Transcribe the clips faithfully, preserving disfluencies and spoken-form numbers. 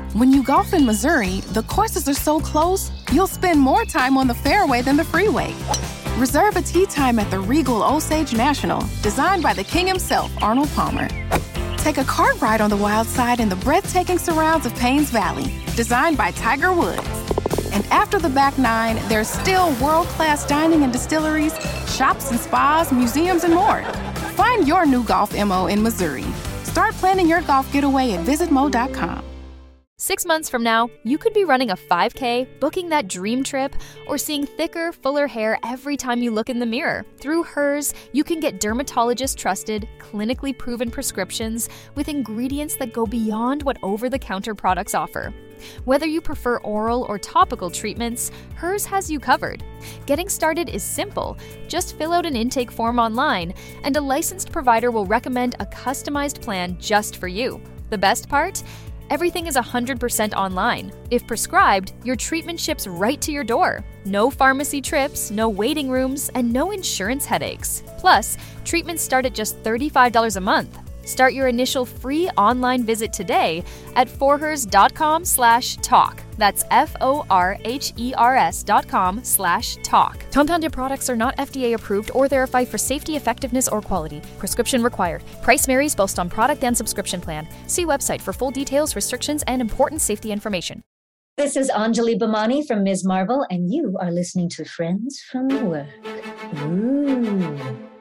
When you golf in Missouri, the courses are so close, you'll spend more time on the fairway than the freeway. Reserve a tee time at the Regal Osage National, designed by the king himself, Arnold Palmer. Take a cart ride on the wild side in the breathtaking surrounds of Paynes Valley, designed by Tiger Woods. And after the back nine, there's still world-class dining and distilleries, shops and spas, museums, and more. Find your new golf M O in Missouri. Start planning your golf getaway at visit mo dot com. Six months from now, you could be running a five K, booking that dream trip, or seeing thicker, fuller hair every time you look in the mirror. Through Hers, you can get dermatologist-trusted, clinically proven prescriptions with ingredients that go beyond what over-the-counter products offer. Whether you prefer oral or topical treatments, Hers has you covered. Getting started is simple. Just fill out an intake form online, and a licensed provider will recommend a customized plan just for you. The best part? Everything is one hundred percent online. If prescribed, your treatment ships right to your door. No pharmacy trips, no waiting rooms, and no insurance headaches. Plus, treatments start at just thirty-five dollars a month. Start your initial free online visit today at forhers.com slash talk. That's F-O-R-H-E-R-S dot com slash talk. Compounded products are not F D A approved or verified for safety, effectiveness, or quality. Prescription required. Price varies based on product and subscription plan. See website for full details, restrictions, and important safety information. This is Anjali Bhamani from Miz Marvel, and you are listening to Friends from Work. Ooh.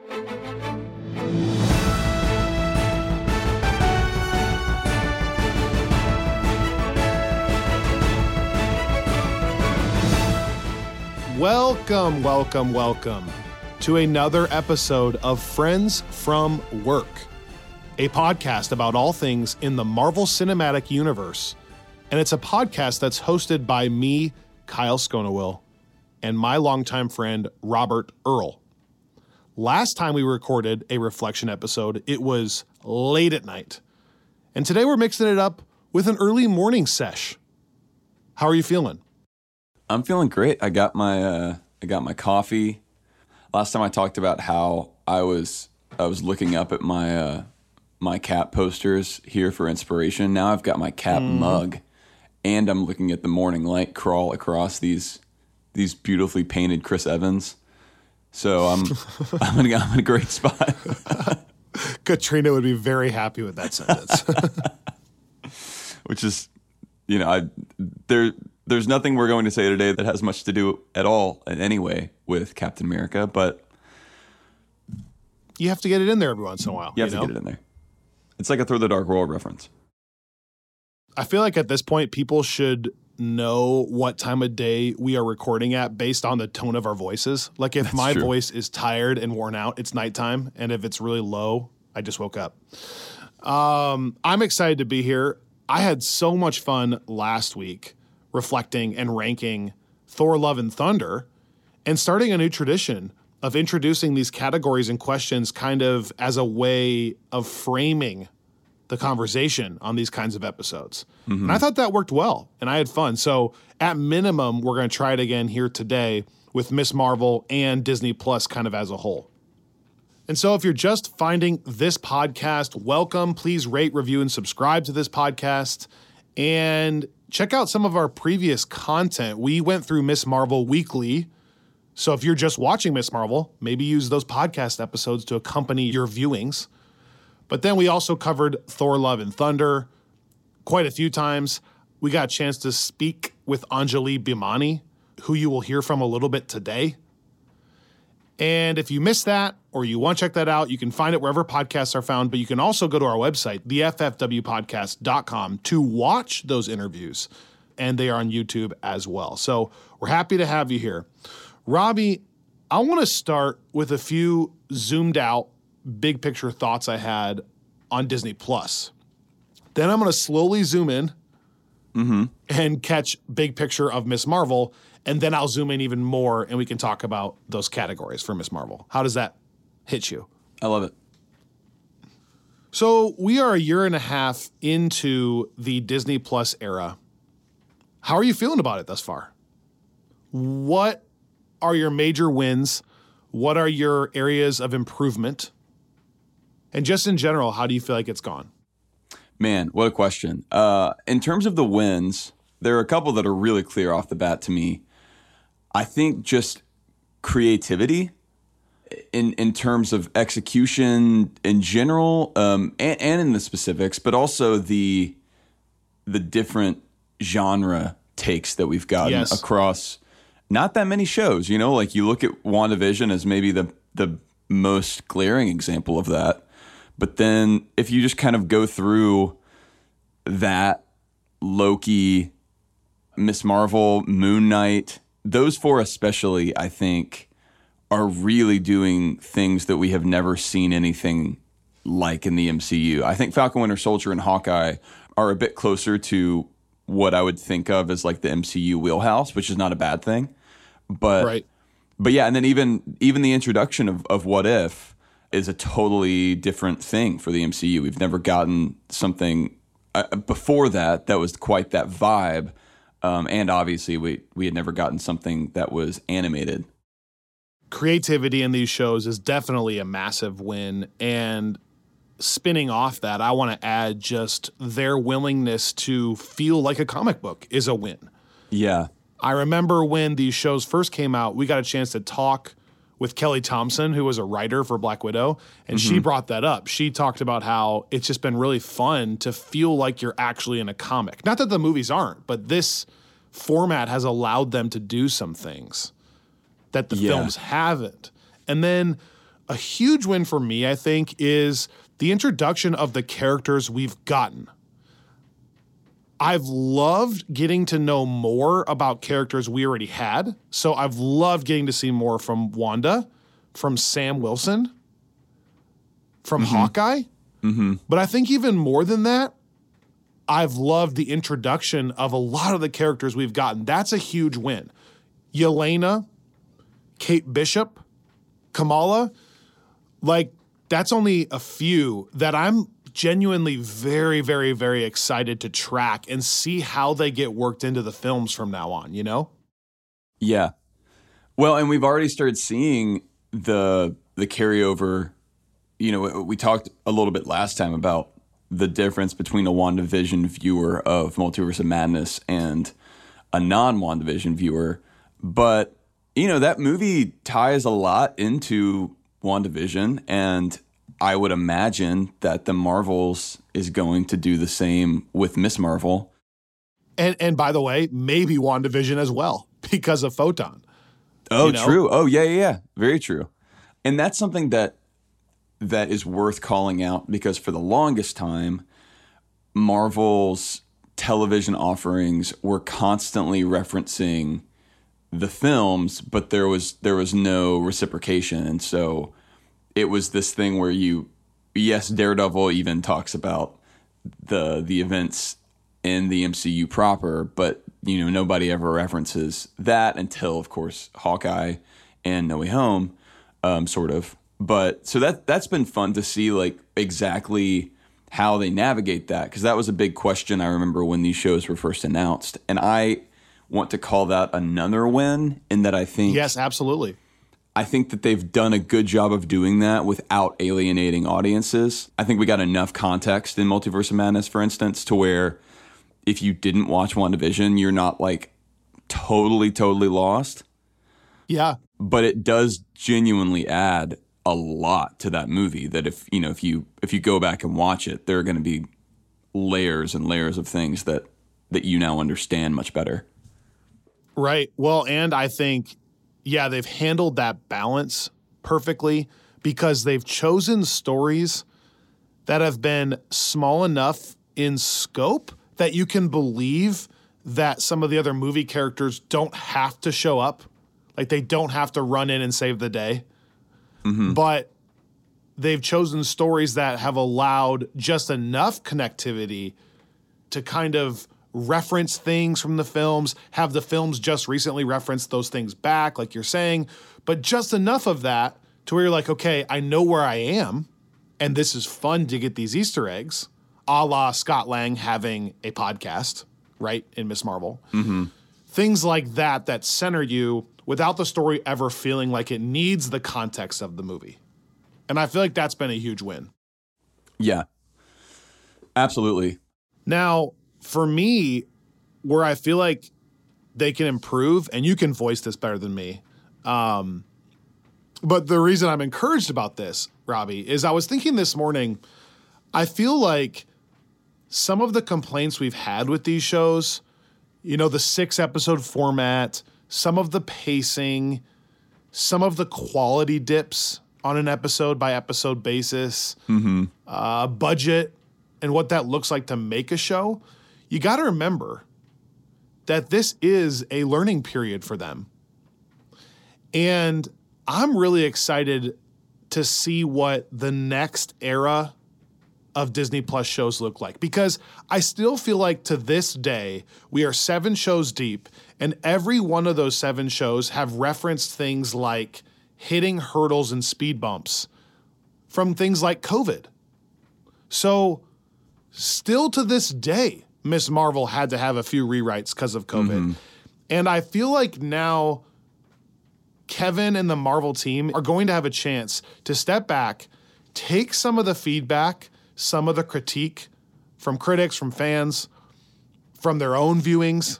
Welcome, welcome, welcome to another episode of Friends from Work, a podcast about all things in the Marvel Cinematic Universe. And it's a podcast that's hosted by me, Kyle Sconawill, and my longtime friend, Robert Earl. Last time we recorded a Reflection episode, it was late at night. And today we're mixing it up with an early morning sesh. How are you feeling? I'm feeling great. I got my uh, I got my coffee. Last time I talked about how I was I was looking up at my uh, my Cap posters here for inspiration. Now I've got my Cap mm. mug, and I'm looking at the morning light crawl across these these beautifully painted Chris Evans. So I'm I'm in, I'm in a great spot. Katrina would be very happy with that sentence. Which is, you know, I there. There's nothing we're going to say today that has much to do at all in any way with Captain America, but you have to get it in there every once in a while. You have you to know? get it in there. It's like a Through the Dark World reference. I feel like at this point, people should know what time of day we are recording at based on the tone of our voices. Like if That's my true. voice is tired and worn out, it's nighttime. And if it's really low, I just woke up. Um, I'm excited to be here. I had so much fun last week reflecting and ranking Thor Love and Thunder and starting a new tradition of introducing these categories and questions kind of as a way of framing the conversation on these kinds of episodes. Mm-hmm. And I thought that worked well, and I had fun. So at minimum, we're going to try it again here today with Miz Marvel and Disney Plus kind of as a whole. And so if you're just finding this podcast, welcome. Please rate, review, and subscribe to this podcast. And check out some of our previous content. We went through Miz Marvel weekly. So if you're just watching Miz Marvel, maybe use those podcast episodes to accompany your viewings. But then we also covered Thor Love and Thunder quite a few times. We got a chance to speak with Anjali Bhamani, who you will hear from a little bit today. And if you missed that or you want to check that out, you can find it wherever podcasts are found. But you can also go to our website, the f f w podcast dot com, to watch those interviews. And they are on YouTube as well. So we're happy to have you here. Robbie, I want to start with a few zoomed out, big picture thoughts I had on Disney Plus. Then I'm going to slowly zoom in mm-hmm. and catch big picture of Miz Marvel. And then I'll zoom in even more and we can talk about those categories for Miz Marvel. How does that hit you? I love it. So we are a year and a half into the Disney Plus era. How are you feeling about it thus far? What are your major wins? What are your areas of improvement? And just in general, how do you feel like it's gone? Man, what a question. Uh, in terms of the wins, there are a couple that are really clear off the bat to me. I think just creativity in in terms of execution in general, um, and, and in the specifics, but also the the different genre takes that we've gotten Yes. across not that many shows. You know, like you look at WandaVision as maybe the the most glaring example of that. But then if you just kind of go through that, Loki, Miss Marvel, Moon Knight, those four especially, I think, are really doing things that we have never seen anything like in the M C U. I think Falcon Winter Soldier and Hawkeye are a bit closer to what I would think of as like the M C U wheelhouse, which is not a bad thing. But Right. but yeah, and then even even the introduction of, of What If is a totally different thing for the M C U. We've never gotten something uh, before that that was quite that vibe. Um, and obviously we we had never gotten something that was animated. Creativity in these shows is definitely a massive win. And spinning off that, I want to add just their willingness to feel like a comic book is a win. Yeah. I remember when these shows first came out, we got a chance to talk with Kelly Thompson, who was a writer for Black Widow, and mm-hmm. she brought that up. She talked about how it's just been really fun to feel like you're actually in a comic. Not that the movies aren't, but this format has allowed them to do some things that the yeah. films haven't. And then a huge win for me, I think, is the introduction of the characters we've gotten. I've loved getting to know more about characters we already had. So I've loved getting to see more from Wanda, from Sam Wilson, from mm-hmm. Hawkeye. Mm-hmm. But I think even more than that, I've loved the introduction of a lot of the characters we've gotten. That's a huge win. Yelena, Kate Bishop, Kamala, like that's only a few that I'm genuinely very, very, very excited to track and see how they get worked into the films from now on, you know? Yeah. Well, and we've already started seeing the the carryover. You know, we talked a little bit last time about the difference between a WandaVision viewer of Multiverse of Madness and a non-WandaVision viewer. But, you know, that movie ties a lot into WandaVision, and I would imagine that the Marvels is going to do the same with Miss Marvel. And and by the way, maybe WandaVision as well because of Photon. Oh, you know? True. Oh, yeah, yeah, yeah. Very true. And that's something that that is worth calling out because for the longest time, Marvel's television offerings were constantly referencing the films, but there was there was no reciprocation. And so it was this thing where you, yes, Daredevil even talks about the the events in the M C U proper, but you know nobody ever references that until, of course, Hawkeye and No Way Home, um, sort of. But so that that's been fun to see, like exactly how they navigate that, because that was a big question I remember when these shows were first announced, and I want to call that another win in that I think yes, absolutely. I think that they've done a good job of doing that without alienating audiences. I think we got enough context in Multiverse of Madness, for instance, to where if you didn't watch WandaVision, you're not like totally, totally lost. Yeah. But it does genuinely add a lot to that movie that if, you know, if you if you go back and watch it, there are going to be layers and layers of things that that you now understand much better. Right. Well, and I think yeah, they've handled that balance perfectly because they've chosen stories that have been small enough in scope that you can believe that some of the other movie characters don't have to show up. Like they don't have to run in and save the day. Mm-hmm. But they've chosen stories that have allowed just enough connectivity to kind of reference things from the films, have the films just recently referenced those things back, like you're saying, but just enough of that to where you're like, okay, I know where I am, and this is fun to get these Easter eggs, a la Scott Lang having a podcast, right, in Miss Marvel. Mm-hmm. Things like that that center you without the story ever feeling like it needs the context of the movie. And I feel like that's been a huge win. Yeah. Absolutely. Now, for me, where I feel like they can improve, and you can voice this better than me, um, but the reason I'm encouraged about this, Robbie, is I was thinking this morning, I feel like some of the complaints we've had with these shows, you know, the six-episode format, some of the pacing, some of the quality dips on an episode-by-episode basis, mm-hmm. uh, budget, and what that looks like to make a show, you got to remember that this is a learning period for them. And I'm really excited to see what the next era of Disney Plus shows look like, because I still feel like to this day, we are seven shows deep, and every one of those seven shows have referenced things like hitting hurdles and speed bumps from things like COVID. So still to this day, Miz Marvel had to have a few rewrites because of COVID. Mm-hmm. And I feel like now Kevin and the Marvel team are going to have a chance to step back, take some of the feedback, some of the critique from critics, from fans, from their own viewings,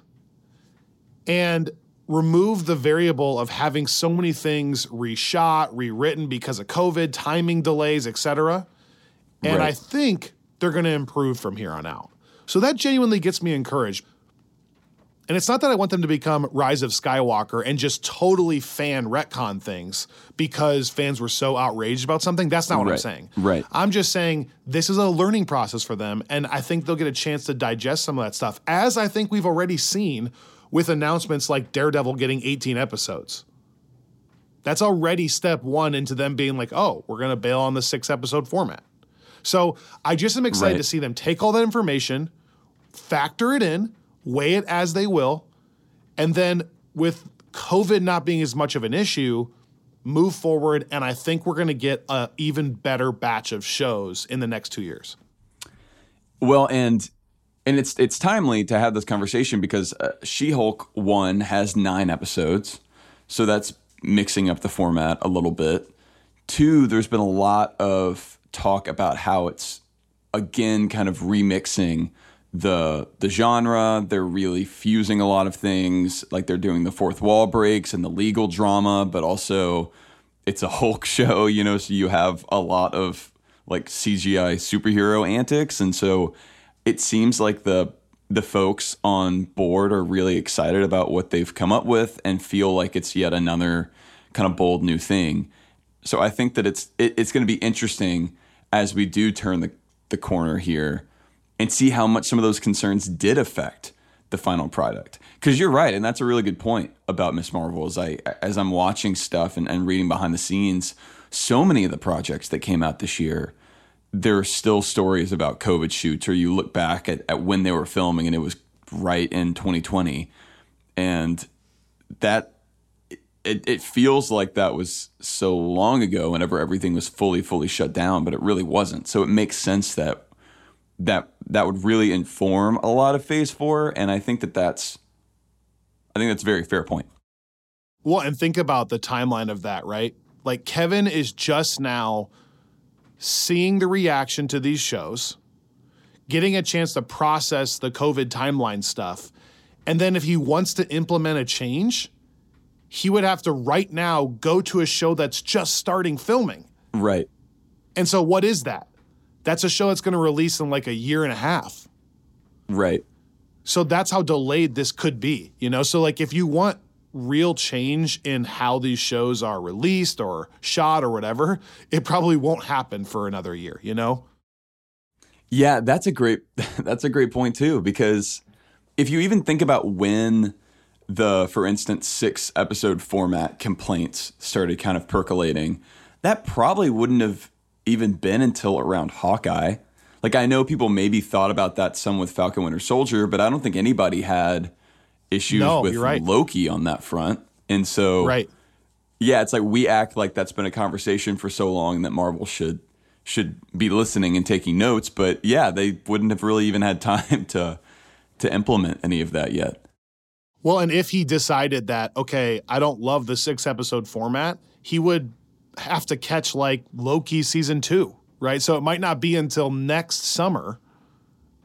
and remove the variable of having so many things reshot, rewritten because of COVID, timing delays, et cetera. And right. I think they're going to improve from here on out. So that genuinely gets me encouraged. And it's not that I want them to become Rise of Skywalker and just totally fan retcon things because fans were so outraged about something. That's not what right. I'm saying. Right. I'm just saying this is a learning process for them, and I think they'll get a chance to digest some of that stuff, as I think we've already seen with announcements like Daredevil getting eighteen episodes. That's already step one into them being like, oh, we're going to bail on the six-episode format. So I just am excited right. to see them take all that information, factor it in, weigh it as they will, and then with COVID not being as much of an issue, move forward, and I think we're going to get an even better batch of shows in the next two years. Well, and and it's it's timely to have this conversation because uh, She-Hulk one has nine episodes, so that's mixing up the format a little bit. Two, there's been a lot of talk about how it's, again, kind of remixing the the genre. They're really fusing a lot of things, like they're doing the fourth wall breaks and the legal drama, but also it's a Hulk show, you know, so you have a lot of like C G I superhero antics. And so it seems like the the folks on board are really excited about what they've come up with and feel like it's yet another kind of bold new thing. So I think that it's it, it's going to be interesting as we do turn the, the corner here and see how much some of those concerns did affect the final product. Because you're right, and that's a really good point about Miz Marvel. As, I, as I'm watching stuff and, and reading behind the scenes, so many of the projects that came out this year, there are still stories about COVID shoots, or you look back at, at when they were filming and it was right in twenty twenty. And that it, it feels like that was so long ago whenever everything was fully, fully shut down, but it really wasn't. So it makes sense that that that would really inform a lot of Phase Four, and I think that that's, I think that's a very fair point. Well, and think about the timeline of that, right? Like Kevin is just now seeing the reaction to these shows, getting a chance to process the COVID timeline stuff, and then if he wants to implement a change, he would have to right now go to a show that's just starting filming. Right. And so what is that? That's a show that's going to release in like a year and a half. Right. So that's how delayed this could be, you know? So like if you want real change in how these shows are released or shot or whatever, it probably won't happen for another year, you know? Yeah, that's a great that's a great point too, because if you even think about when the, for instance, six episode format complaints started kind of percolating, that probably wouldn't have even been until around Hawkeye. Like, I know people maybe thought about that some with Falcon Winter Soldier, but I don't think anybody had issues no, with you're right. Loki on that front. And so, right. yeah, it's like we act like that's been a conversation for so long that Marvel should should be listening and taking notes. But yeah, they wouldn't have really even had time to to implement any of that yet. Well, and if he decided that, okay, I don't love the six episode format, he would have to catch like Loki season two, right? So it might not be until next summer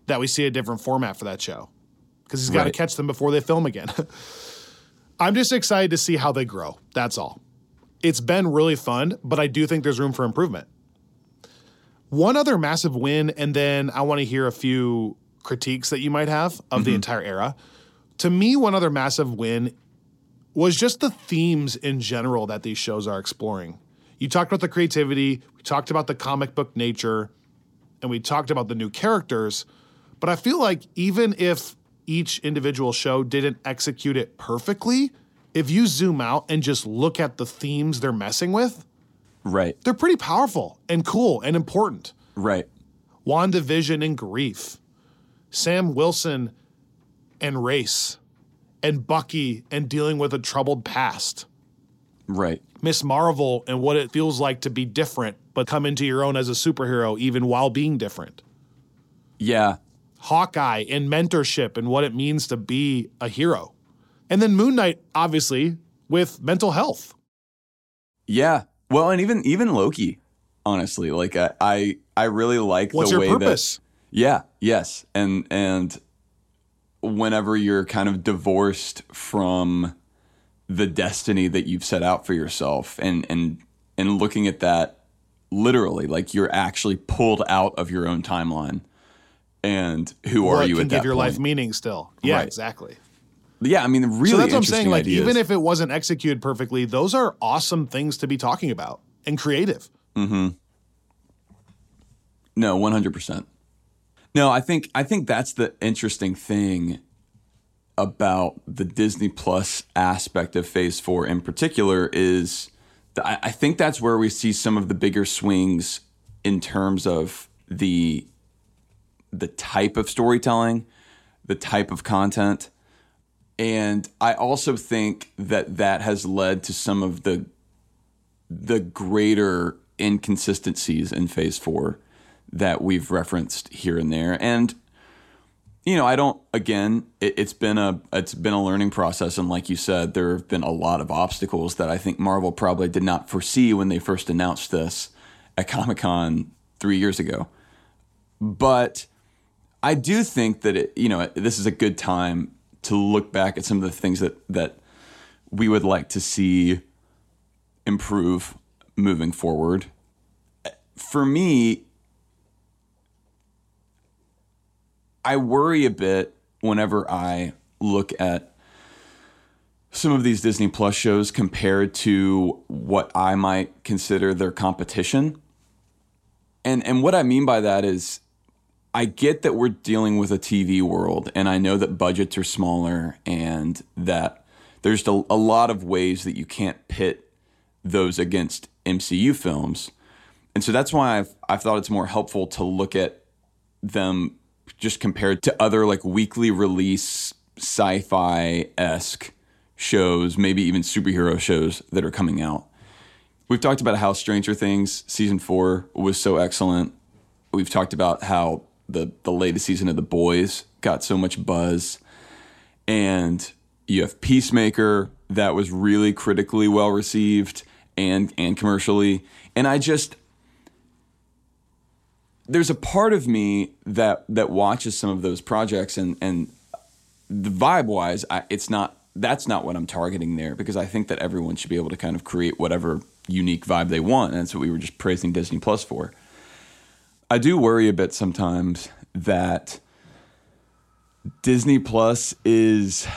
that we see a different format for that show because he's got to Right. catch them before they film again. I'm just excited to see how they grow. That's all. It's been really fun, but I do think there's room for improvement. One other massive win, and then I want to hear a few critiques that you might have of the entire era. To me, one other massive win was just the themes in general that these shows are exploring. You talked about the creativity, we talked about the comic book nature, and we talked about the new characters, but I feel like even if each individual show didn't execute it perfectly, if you zoom out and just look at the themes they're messing with, Right. they're pretty powerful and cool and important. Right. WandaVision and grief, Sam Wilson and race, and Bucky and dealing with a troubled past, Right. Miss Marvel and what it feels like to be different, but come into your own as a superhero even while being different. Yeah. Hawkeye and mentorship and what it means to be a hero. And then Moon Knight, obviously, with mental health. Yeah. Well, and even even Loki, honestly, like I I, I really like What's the your way purpose? that Yeah, yes. And and whenever you're kind of divorced from the destiny that you've set out for yourself and and and looking at that literally, like you're actually pulled out of your own timeline. And who are What you can at that give your point? life meaning still. Yeah, Right. exactly. Yeah, I mean, really So that's what I'm interesting saying. Like, ideas. even if it wasn't executed perfectly, those are awesome things to be talking about and creative. No, one hundred percent. No, I think I think that's the interesting thing about the Disney Plus aspect of Phase Four in particular is that I, I think that's where we see some of the bigger swings in terms of the the type of storytelling, the type of content. And I also think that that has led to some of the the greater inconsistencies in Phase Four that we've referenced here and there. And you know, I don't. Again, it, it's been a it's been a learning process, and like you said, there have been a lot of obstacles that I think Marvel probably did not foresee when they first announced this at Comic-Con three years ago. But I do think that it, you know, this is a good time to look back at some of the things that that we would like to see improve moving forward. For me, I worry a bit whenever I look at some of these Disney Plus shows compared to what I might consider their competition. And and what I mean by that is I get that we're dealing with a T V world, and I know that budgets are smaller and that there's a, a lot of ways that you can't pit those against M C U films. And so that's why I've, I've thought it's more helpful to look at them just compared to other like weekly release sci-fi-esque shows, maybe even superhero shows that are coming out. We've talked about how Stranger Things season four was so excellent. We've talked about how the, the latest season of The Boys got so much buzz. And you have Peacemaker that was really critically well received and and commercially. And I just... There's a part of me that that watches some of those projects, and and the vibe wise, I, it's not that's not what I'm targeting there, because I think that everyone should be able to kind of create whatever unique vibe they want, and that's what we were just praising Disney Plus for. I do worry a bit sometimes that Disney Plus is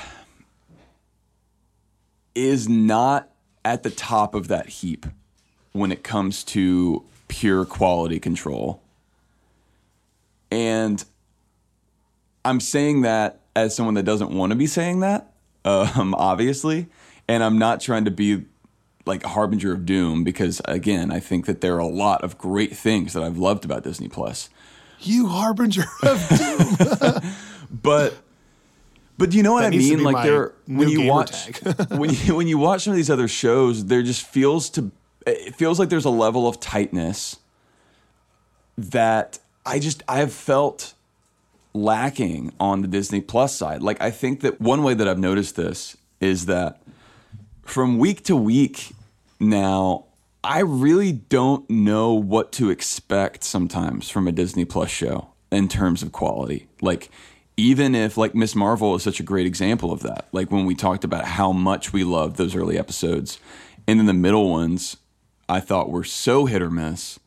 is not at the top of that heap when it comes to pure quality control. And I'm saying that as someone that doesn't want to be saying that, um, obviously. And I'm not trying to be like a harbinger of doom, because, again, I think that there are a lot of great things that I've loved about Disney Plus. You harbinger of doom. But but you know what That I needs to mean? be Like my there when new you gamer watch tag. when you when you watch some of these other shows, there just feels to it feels like there's a level of tightness that I just I've felt lacking on the Disney Plus side. Like, I think that one way that I've noticed this is that from week to week now, I really don't know what to expect sometimes from a Disney Plus show. in terms of quality. Like, even if, like, Miz Marvel is such a great example of that. Like, when we talked about how much we loved those early episodes, and then the middle ones I thought were so hit or miss.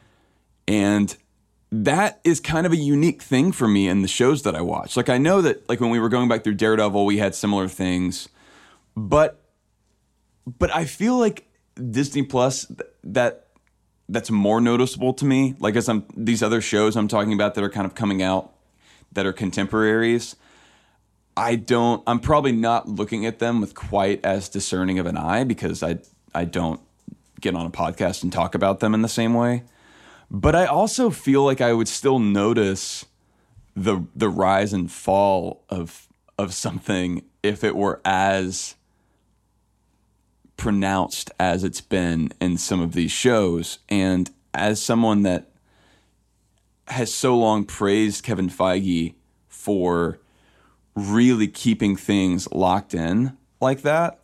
And that is kind of a unique thing for me in the shows that I watch. Like, I know that, like, when we were going back through Daredevil, we had similar things, but but I feel like Disney Plus, that that's more noticeable to me. Like, as I'm these other shows I'm talking about that are kind of coming out that are contemporaries, I don't. I'm probably not looking at them with quite as discerning of an eye because I I don't get on a podcast and talk about them in the same way. But I also feel like I would still notice the the rise and fall of of something if it were as pronounced as it's been in some of these shows. And as someone that has so long praised Kevin Feige for really keeping things locked in like that,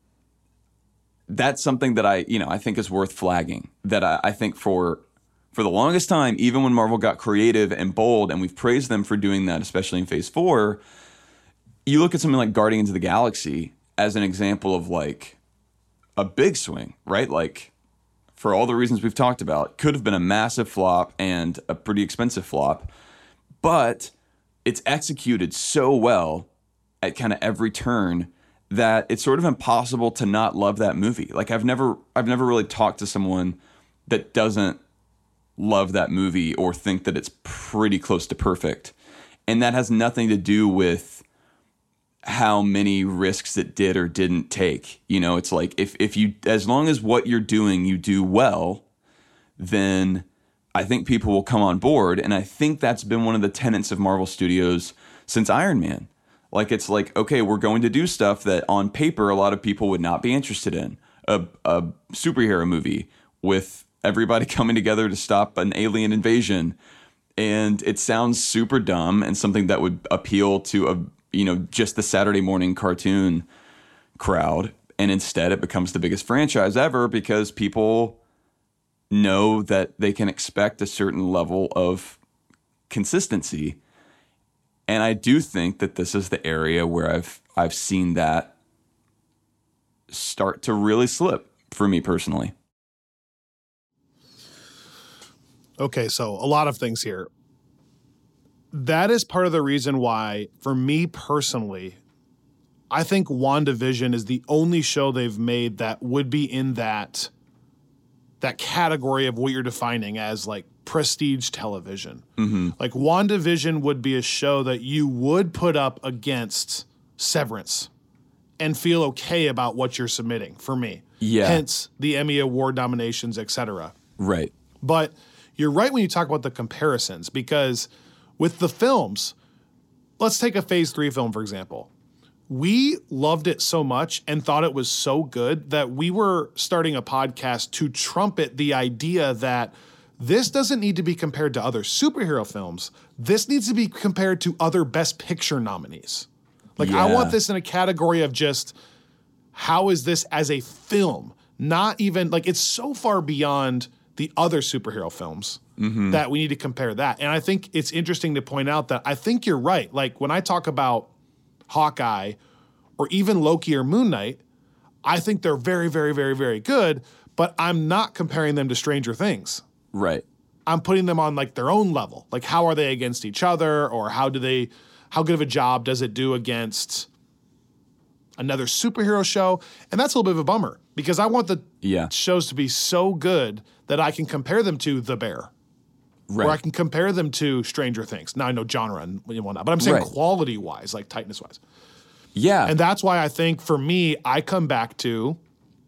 that's something that I, you know, I think is worth flagging. That I, I think for for the longest time, even when Marvel got creative and bold, and we've praised them for doing that, especially in Phase Four, you look at something like Guardians of the Galaxy as an example of like a big swing, right? Like, for all the reasons we've talked about, could have been a massive flop and a pretty expensive flop, but it's executed so well at kind of every turn that it's sort of impossible to not love that movie. Like, I've never, I've never really talked to someone that doesn't love that movie or think that it's pretty close to perfect. And that has nothing to do with how many risks it did or didn't take. You know, it's like, if, if you, as long as what you're doing, you do well, then I think people will come on board. And I think that's been one of the tenets of Marvel Studios since Iron Man. Like, it's like, okay, we're going to do stuff that on paper a lot of people would not be interested in. A, a superhero movie with everybody coming together to stop an alien invasion. And it sounds super dumb and something that would appeal to a, you know, just the Saturday morning cartoon crowd. And instead it becomes the biggest franchise ever because people know that they can expect a certain level of consistency. And I do think that this is the area where I've I've seen that start to really slip for me personally. Okay, so a lot of things here. That is part of the reason why, for me personally, I think WandaVision is the only show they've made that would be in that that category of what you're defining as like prestige television. Mm-hmm. Like, WandaVision would be a show that you would put up against Severance and feel okay about what you're submitting, for me. Yeah. Hence the Emmy Award nominations, et cetera. Right. But you're right when you talk about the comparisons, because with the films, let's take a Phase three film, for example. We loved it so much and thought it was so good that we were starting a podcast to trumpet the idea that this doesn't need to be compared to other superhero films. This needs to be compared to other Best Picture nominees. Like, yeah. I want this in a category of just, how is this as a film? Not even, like, it's so far beyond the other superhero films mm-hmm. that we need to compare that. And I think it's interesting to point out that I think you're right. Like, when I talk about Hawkeye or even Loki or Moon Knight, I think they're very, very, very, very good, but I'm not comparing them to Stranger Things. Right. I'm putting them on like their own level. Like, how are they against each other, or how do they, how good of a job does it do against another superhero show? And that's a little bit of a bummer, because I want the yeah. shows to be so good that I can compare them to The Bear. Right. Or I can compare them to Stranger Things. Now, I know genre and whatnot, but I'm saying right. quality-wise, like tightness-wise. Yeah. And that's why I think, for me, I come back to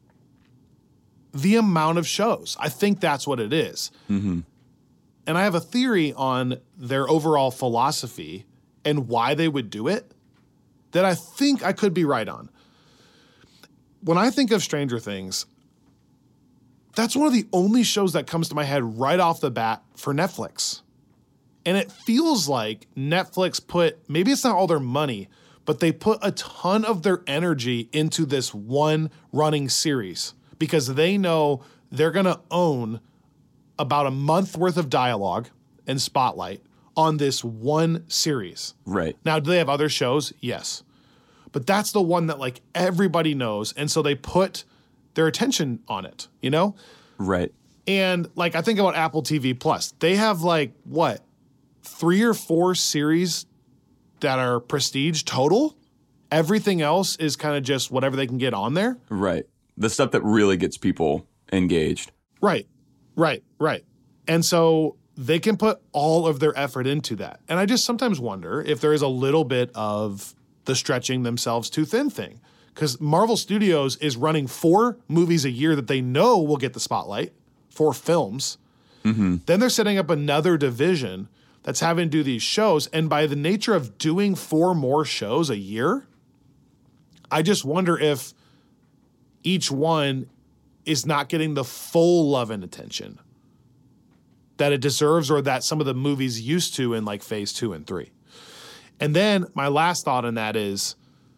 the amount of shows. I think that's what it is. Mm-hmm. And I have a theory on their overall philosophy and why they would do it that I think I could be right on. When I think of Stranger Things, that's one of the only shows that comes to my head right off the bat for Netflix. And it feels like Netflix put, maybe it's not all their money, but they put a ton of their energy into this one running series because they know they're going to own about a month worth of dialogue and spotlight, on this one series. Right. Now, do they have other shows? Yes. But that's the one that like everybody knows. And so they put their attention on it, you know? Right. And like, I think about Apple T V Plus. They have like, what, three or four series that are prestige total? Everything else is kind of just whatever they can get on there. Right. The stuff that really gets people engaged. Right, right, right. And so they can put all of their effort into that. And I just sometimes wonder if there is a little bit of the stretching themselves too thin thing. Because Marvel Studios is running four movies a year that they know will get the spotlight, four films. Mm-hmm. Then they're setting up another division that's having to do these shows. And by the nature of doing four more shows a year, I just wonder if each one is not getting the full love and attention that it deserves or that some of the movies used to in like phase two and three. And then my last thought on that is,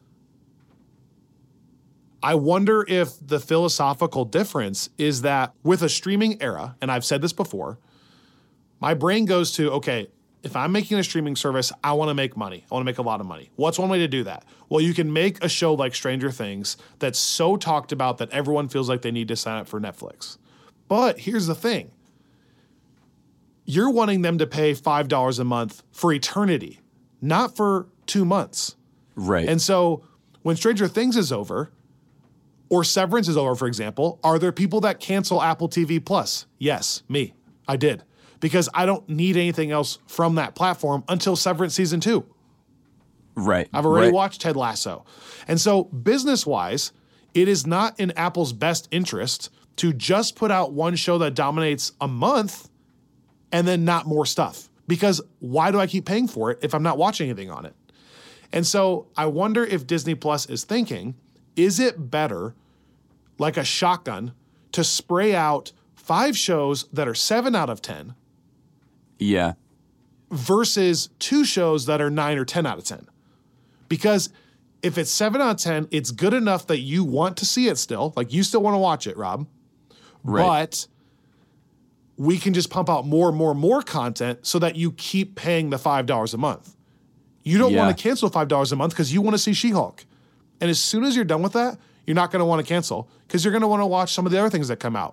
I wonder if the philosophical difference is that with a streaming era, and I've said this before, my brain goes to, okay, if I'm making a streaming service, I want to make money. I want to make a lot of money. What's one way to do that? Well, you can make a show like Stranger Things that's so talked about that everyone feels like they need to sign up for Netflix. But here's the thing. You're wanting them to pay five dollars a month for eternity, not for two months. Right. And so when Stranger Things is over, or Severance is over, for example, are there people that cancel Apple T V Plus? Yes, me. I did. Because I don't need anything else from that platform until Severance season two. Right. I've already right. watched Ted Lasso. And so business-wise, it is not in Apple's best interest to just put out one show that dominates a month and then not more stuff. Because why do I keep paying for it if I'm not watching anything on it? And so I wonder if Disney Plus is thinking, is it better, like a shotgun, to spray out five shows that are seven out of ten Yeah. versus two shows that are nine or ten out of ten? Because if it's seven out of ten, it's good enough that you want to see it still. Like, you still want to watch it, Rob. Right. But we can just pump out more and more and more content so that you keep paying the five dollars a month. You don't Yeah. want to cancel five dollars a month because you want to see She-Hulk. And as soon as you're done with that, you're not going to want to cancel because you're going to want to watch some of the other things that come out.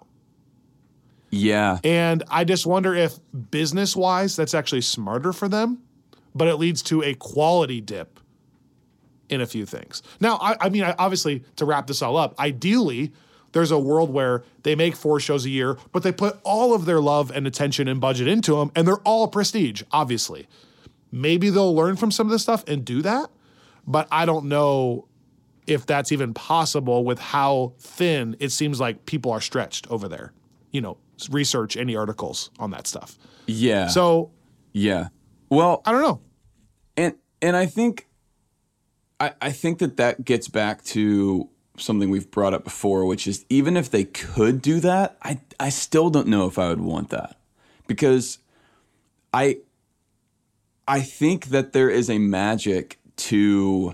Yeah. And I just wonder if business-wise, that's actually smarter for them, but it leads to a quality dip in a few things. Now, I, I mean, I, obviously, to wrap this all up, ideally, there's a world where they make four shows a year, but they put all of their love and attention and budget into them, and they're all prestige, obviously. Maybe they'll learn from some of this stuff and do that, but I don't know if that's even possible with how thin it seems like people are stretched over there. You know, research any articles on that stuff. Yeah. So, yeah. Well, I don't know. And and I think I I think that that gets back to something we've brought up before, which is even if they could do that, I I still don't know if I would want that. Because I I think that there is a magic to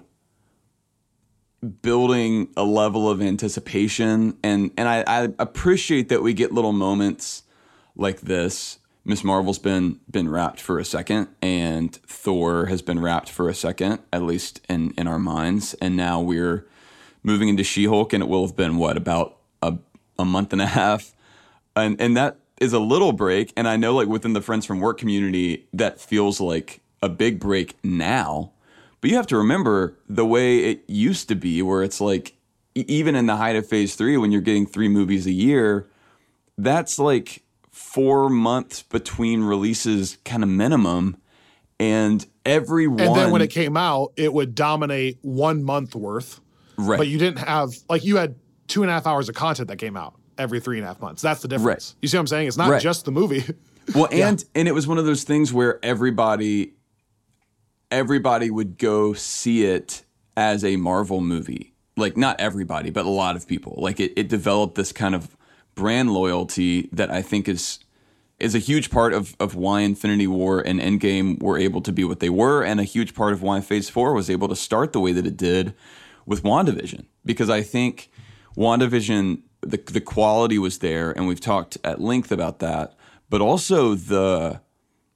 building a level of anticipation, and and I, I appreciate that we get little moments like this. Miz Marvel's been been wrapped for a second, and Thor has been wrapped for a second, at least in, in our minds, and now we're moving into She-Hulk, and it will have been what, about a a month and a half, and and that is a little break. And I know, like, within the Friends from Work community, that feels like a big break now. But you have to remember the way it used to be, where it's like, even in the height of phase three, when you're getting three movies a year, that's like four months between releases, kind of minimum. And everyone. And then when it came out, it would dominate one month worth. Right. But you didn't have, like, you had two and a half hours of content that came out every three and a half months. That's the difference. Right. You see what I'm saying? It's not Right. just the movie. Well, and Yeah. and it was one of those things where everybody. Everybody would go see it as a Marvel movie. Like, not everybody, but a lot of people. Like, it, it developed this kind of brand loyalty that I think is is a huge part of, of why Infinity War and Endgame were able to be what they were, and a huge part of why Phase four was able to start the way that it did with WandaVision. Because I think WandaVision, the the quality was there, and we've talked at length about that, but also the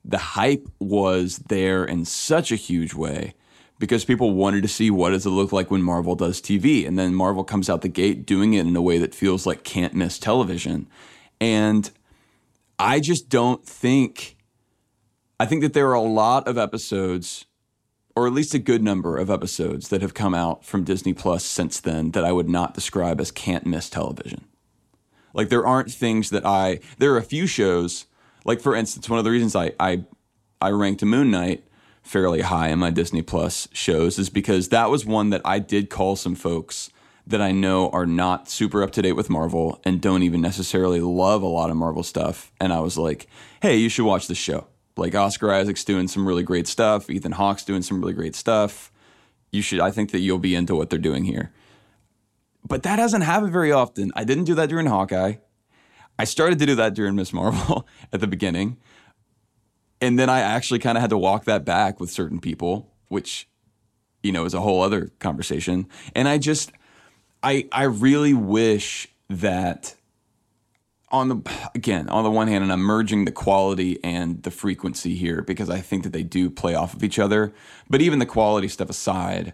the hype was there in such a huge way because people wanted to see what does it look like when Marvel does T V. And then Marvel comes out the gate doing it in a way that feels like can't miss television. And I just don't think, I think that there are a lot of episodes, or at least a good number of episodes that have come out from Disney Plus since then that I would not describe as can't miss television. Like there aren't things that I, there are a few shows, like for instance, one of the reasons I, I, I ranked Moon Knight fairly high in my Disney Plus shows is because that was one that I did call some folks that I know are not super up to date with Marvel and don't even necessarily love a lot of Marvel stuff. And I was like, hey, you should watch this show. Like Oscar Isaac's doing some really great stuff. Ethan Hawke's doing some really great stuff. You should, I think that you'll be into what they're doing here. But that doesn't happen very often. I didn't do that during Hawkeye. I started to do that during Miz Marvel at the beginning. And then I actually kind of had to walk that back with certain people, which, you know, is a whole other conversation. And I just, I I really wish that on the, again, on the one hand, and I'm merging the quality and the frequency here because I think that they do play off of each other. But even the quality stuff aside,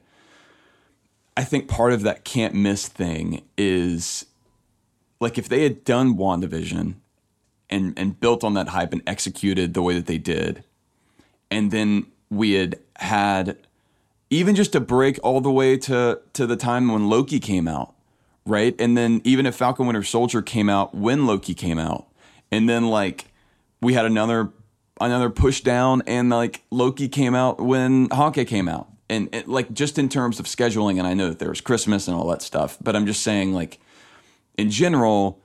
I think part of that can't miss thing is like if they had done WandaVision and and built on that hype and executed the way that they did, and then we had had even just a break all the way to, to the time when Loki came out, right? And then even if Falcon Winter Soldier came out when Loki came out, and then like we had another another push down and like Loki came out when Hawkeye came out. And it, like just in terms of scheduling, and I know that there was Christmas and all that stuff, but I'm just saying like in general,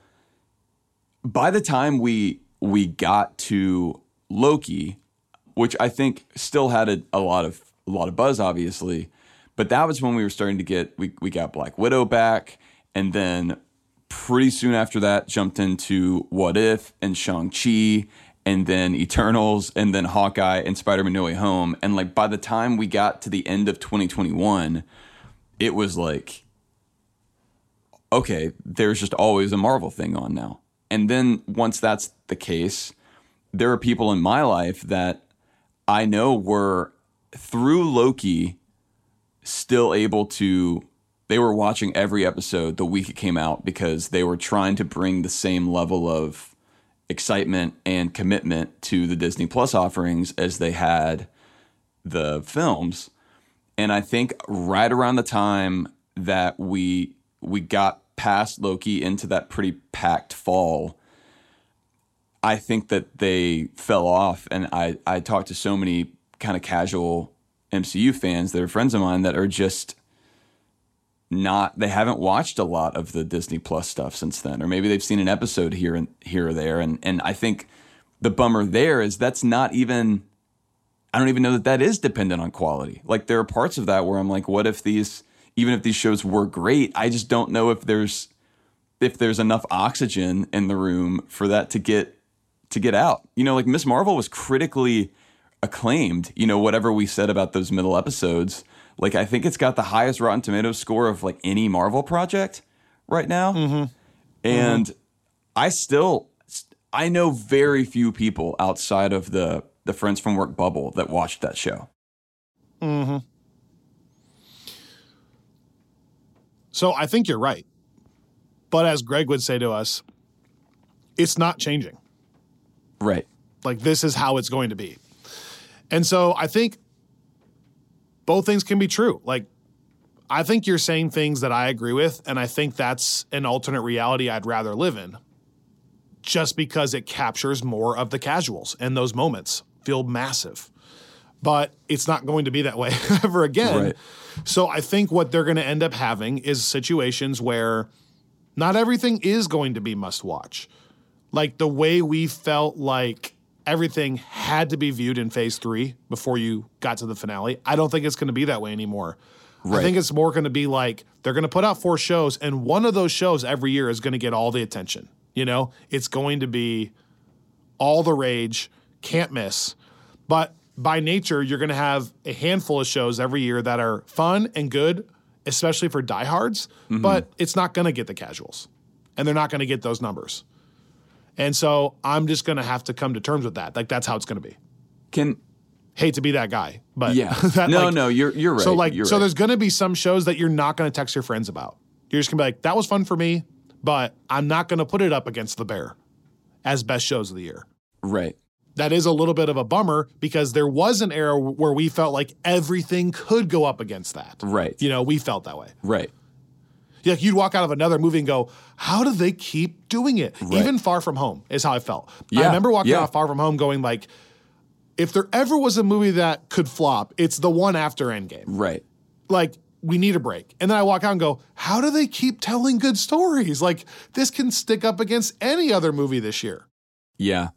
by the time we we got to Loki, which I think still had a, a lot of a lot of buzz, obviously, but that was when we were starting to get we we got Black Widow back, and then pretty soon after that jumped into What If and Shang-Chi, and then Eternals, and then Hawkeye and Spider-Man No Way Home, and like by the time we got to the end of twenty twenty-one, it was like, okay, there's just always a Marvel thing on now. And then once that's the case, there are people in my life that I know were, through Loki, still able to, they were watching every episode the week it came out because they were trying to bring the same level of excitement and commitment to the Disney Plus offerings as they had the films. And I think right around the time that we we got past Loki into that pretty packed fall, I think that they fell off. And I, I talked to so many kind of casual M C U fans that are friends of mine that are just not, they haven't watched a lot of the Disney Plus stuff since then, or maybe they've seen an episode here and here or there. And, and I think the bummer there is that's not even, I don't even know that that is dependent on quality. Like there are parts of that where I'm like, what if these, even if these shows were great, I just don't know if there's, if there's enough oxygen in the room for that to get, to get out. You know, like Miz Marvel was critically acclaimed, you know, whatever we said about those middle episodes. Like, I think it's got the highest Rotten Tomatoes score of like any Marvel project right now. Mm-hmm. And mm-hmm. I still, I know very few people outside of the, the Friends from Work bubble that watched that show. Mm-hmm. So I think you're right. But as Greg would say to us, it's not changing. Right. Like, this is how it's going to be. And so I think both things can be true. Like, I think you're saying things that I agree with, and I think that's an alternate reality I'd rather live in, just because it captures more of the casuals, and those moments feel massive. But it's not going to be that way ever again. Right. So I think what they're going to end up having is situations where not everything is going to be must-watch. Like the way we felt like everything had to be viewed in phase three before you got to the finale. I don't think it's going to be that way anymore. Right. I think it's more going to be like they're going to put out four shows, and one of those shows every year is going to get all the attention. You know, it's going to be all the rage, can't miss. But by nature, you're going to have a handful of shows every year that are fun and good, especially for diehards, mm-hmm. but it's not going to get the casuals, and they're not going to get those numbers. And so I'm just going to have to come to terms with that. Like, that's how it's going to be. Can hate to be that guy, but yeah, that, no, like, no, you're you're right. So like, you're so right. there's gonna be some shows that you're not gonna text your friends about. You're just gonna be like, that was fun for me, but I'm not gonna put it up against The Bear as best shows of the year. Right. That is a little bit of a bummer because there was an era where we felt like everything could go up against that. Right. You know, we felt that way. Right. Like you'd walk out of another movie and go, how do they keep doing it? Right. Even Far From Home is how I felt. Yeah. I remember walking yeah. out of Far From Home going like, if there ever was a movie that could flop, it's the one after Endgame. Right. Like, we need a break. And then I walk out and go, how do they keep telling good stories? Like, this can stick up against any other movie this year. Yeah.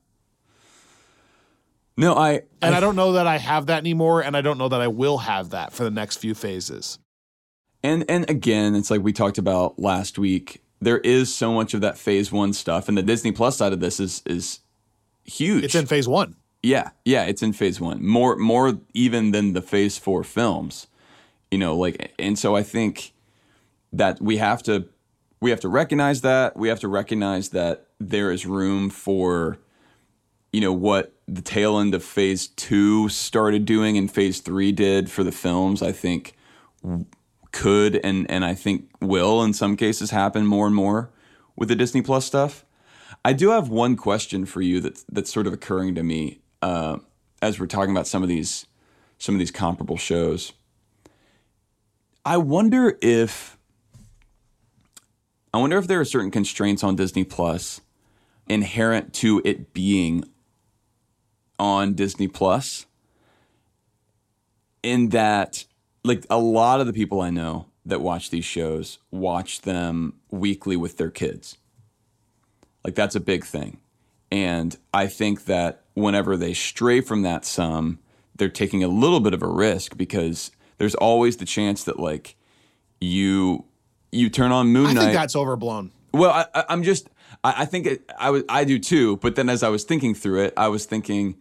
No, I... And I, I don't know that I have that anymore, and I don't know that I will have that for the next few phases. And and again, it's like we talked about last week, there is so much of that phase one stuff, and the Disney Plus side of this is is huge. It's in phase one. Yeah, yeah, it's in phase one. More more even than the phase four films. You know, like, and so I think that we have to we have to recognize that. We have to recognize that there is room for, you know, what the tail end of phase two started doing and phase three did for the films, I think could and, and I think will in some cases happen more and more with the Disney Plus stuff. I do have one question for you that's, that's sort of occurring to me uh, as we're talking about some of these some of these comparable shows. I wonder if I wonder if there are certain constraints on Disney Plus inherent to it being on Disney Plus, in that, like, a lot of the people I know that watch these shows watch them weekly with their kids. Like, that's a big thing. And I think that whenever they stray from that some, they're taking a little bit of a risk, because there's always the chance that, like, you you turn on Moon Knight. I think that's overblown. Well, I, I, I'm just, I, I think it, I, was, I do too. But then as I was thinking through it, I was thinking,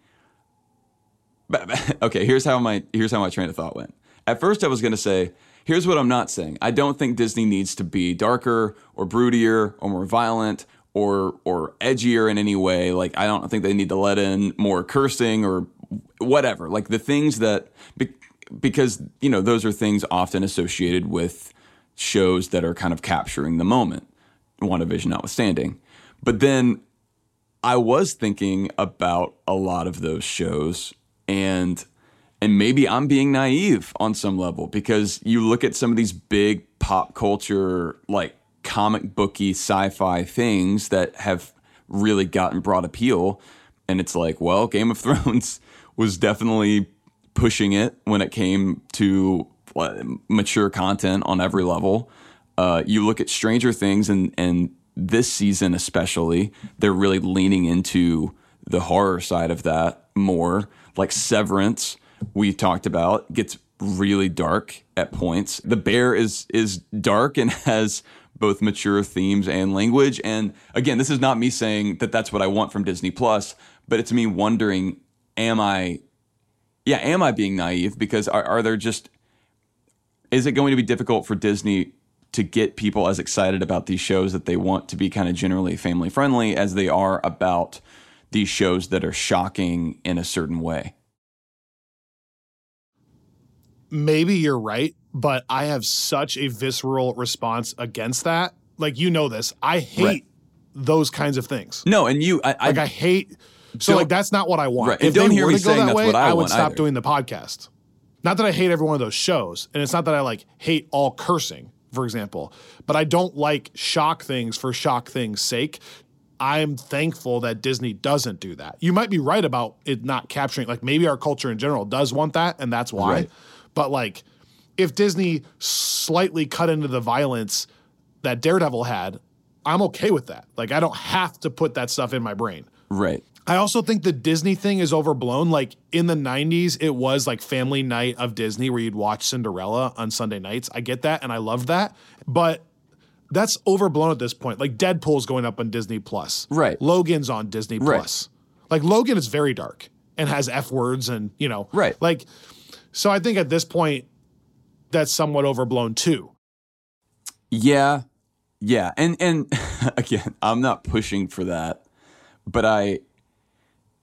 okay, here's how my here's how my train of thought went. At first, I was going to say, here's what I'm not saying. I don't think Disney needs to be darker or broodier or more violent or or edgier in any way. Like, I don't think they need to let in more cursing or whatever. Like, the things that, because, you know, those are things often associated with shows that are kind of capturing the moment, WandaVision notwithstanding. But then I was thinking about a lot of those shows, and and maybe I'm being naive on some level, because you look at some of these big pop culture, like comic booky sci-fi things that have really gotten broad appeal, and it's like, well, Game of Thrones was definitely pushing it when it came to mature content on every level. Uh, you look at Stranger Things, and and this season especially, they're really leaning into the horror side of that more. Like Severance, we talked about, gets really dark at points. The Bear is is dark and has both mature themes and language. And again, this is not me saying that that's what I want from Disney Plus, but it's me wondering, am I, yeah, am I being naive? Because are, are there just, is it going to be difficult for Disney to get people as excited about these shows that they want to be kind of generally family friendly as they are about these shows that are shocking in a certain way? Maybe you're right, but I have such a visceral response against that. Like, you know this. I hate Right. those kinds of things. No, and you, I, Like, I, I hate. So, Don't- like, that's not what I want. Right, and If don't they hear were me to go saying that that's way, what I I would want stop either. doing the podcast. Not that I hate every one of those shows, and it's not that I, like, hate all cursing, for example, but I don't like shock things for shock things' sake. I'm thankful that Disney doesn't do that. You might be right about it not capturing, like, maybe our culture in general does want that, and that's why. Right. But, like, if Disney slightly cut into the violence that Daredevil had, I'm okay with that. Like, I don't have to put that stuff in my brain. right. I also think the Disney thing is overblown. Like, in the nineties, it was like family night of Disney where you'd watch Cinderella on Sunday nights. I get that, and I love that. But that's overblown at this point. Like, Deadpool's going up on Disney Plus. Right. Logan's on Disney Right. Plus. Like, Logan is very dark and has F words and, you know. Right. Like, so I think at this point, that's somewhat overblown too. Yeah. Yeah. And, and again, I'm not pushing for that, but I,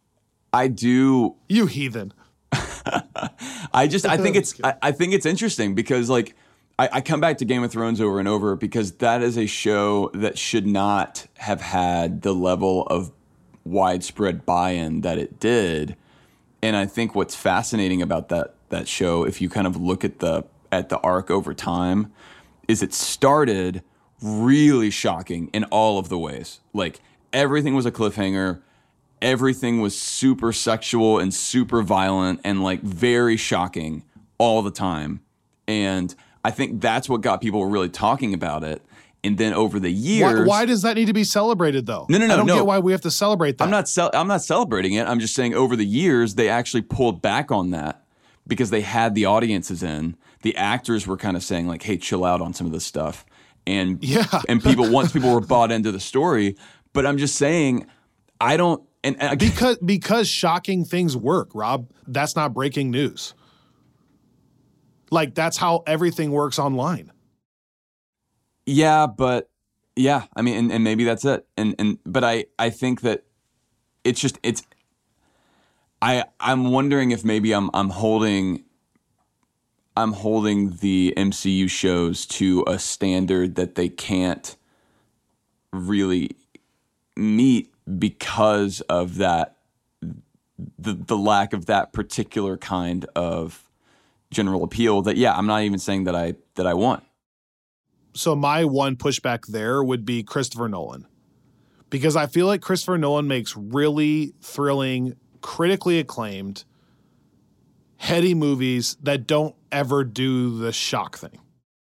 I do. You heathen. I just, I think it's, I, I think it's interesting because like, I, I come back to Game of Thrones over and over because that is a show that should not have had the level of widespread buy-in that it did. And I think what's fascinating about that, that show, if you kind of look at the, at the arc over time, is it started really shocking in all of the ways. Like everything was a cliffhanger. Everything was super sexual and super violent and like very shocking all the time. And I think that's what got people really talking about it. And then over the years, why, why does that need to be celebrated though? No, no, no, I don't no. get why we have to celebrate that. I'm not. Ce- I'm not celebrating it. I'm just saying over the years they actually pulled back on that because they had the audiences in. The actors were kind of saying like, "Hey, chill out on some of this stuff." And yeah, and people once people were bought into the story. But I'm just saying, I don't. And, and because because shocking things work, Rob. That's not breaking news. Like that's how everything works online. Yeah, but yeah, I mean, and, and maybe that's it. And and but I, I think that it's just it's. I I'm wondering if maybe I'm I'm holding. I'm holding the M C U shows to a standard that they can't really meet because of that, the the lack of that particular kind of general appeal. That yeah, I'm not even saying that I that I want. So my one pushback there would be Christopher Nolan. Because I feel like Christopher Nolan makes really thrilling, critically acclaimed, heady movies that don't ever do the shock thing.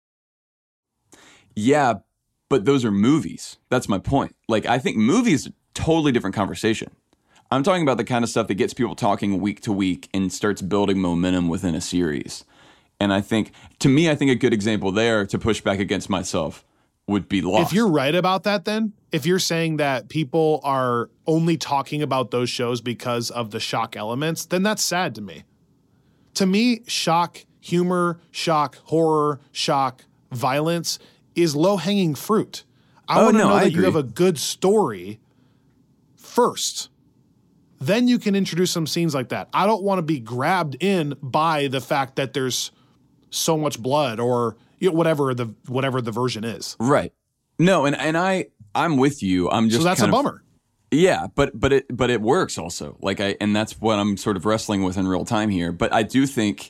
Yeah, but those are movies. That's my point. Like, I think movies, totally different conversation. I'm talking about the kind of stuff that gets people talking week to week and starts building momentum within a series. And I think, to me, I think a good example there to push back against myself would be Lost. If you're right about that, then, if you're saying that people are only talking about those shows because of the shock elements, then that's sad to me. To me, shock, humor, shock, horror, shock, violence is low-hanging fruit. I oh, want to no, know I that agree. you have a good story first. Then you can introduce some scenes like that. I don't want to be grabbed in by the fact that there's so much blood or you know, whatever the whatever the version is. Right. No, and, and I I'm with you. I'm just so that's kind a of, bummer. Yeah, but but it but it works also. Like I and that's what I'm sort of wrestling with in real time here. But I do think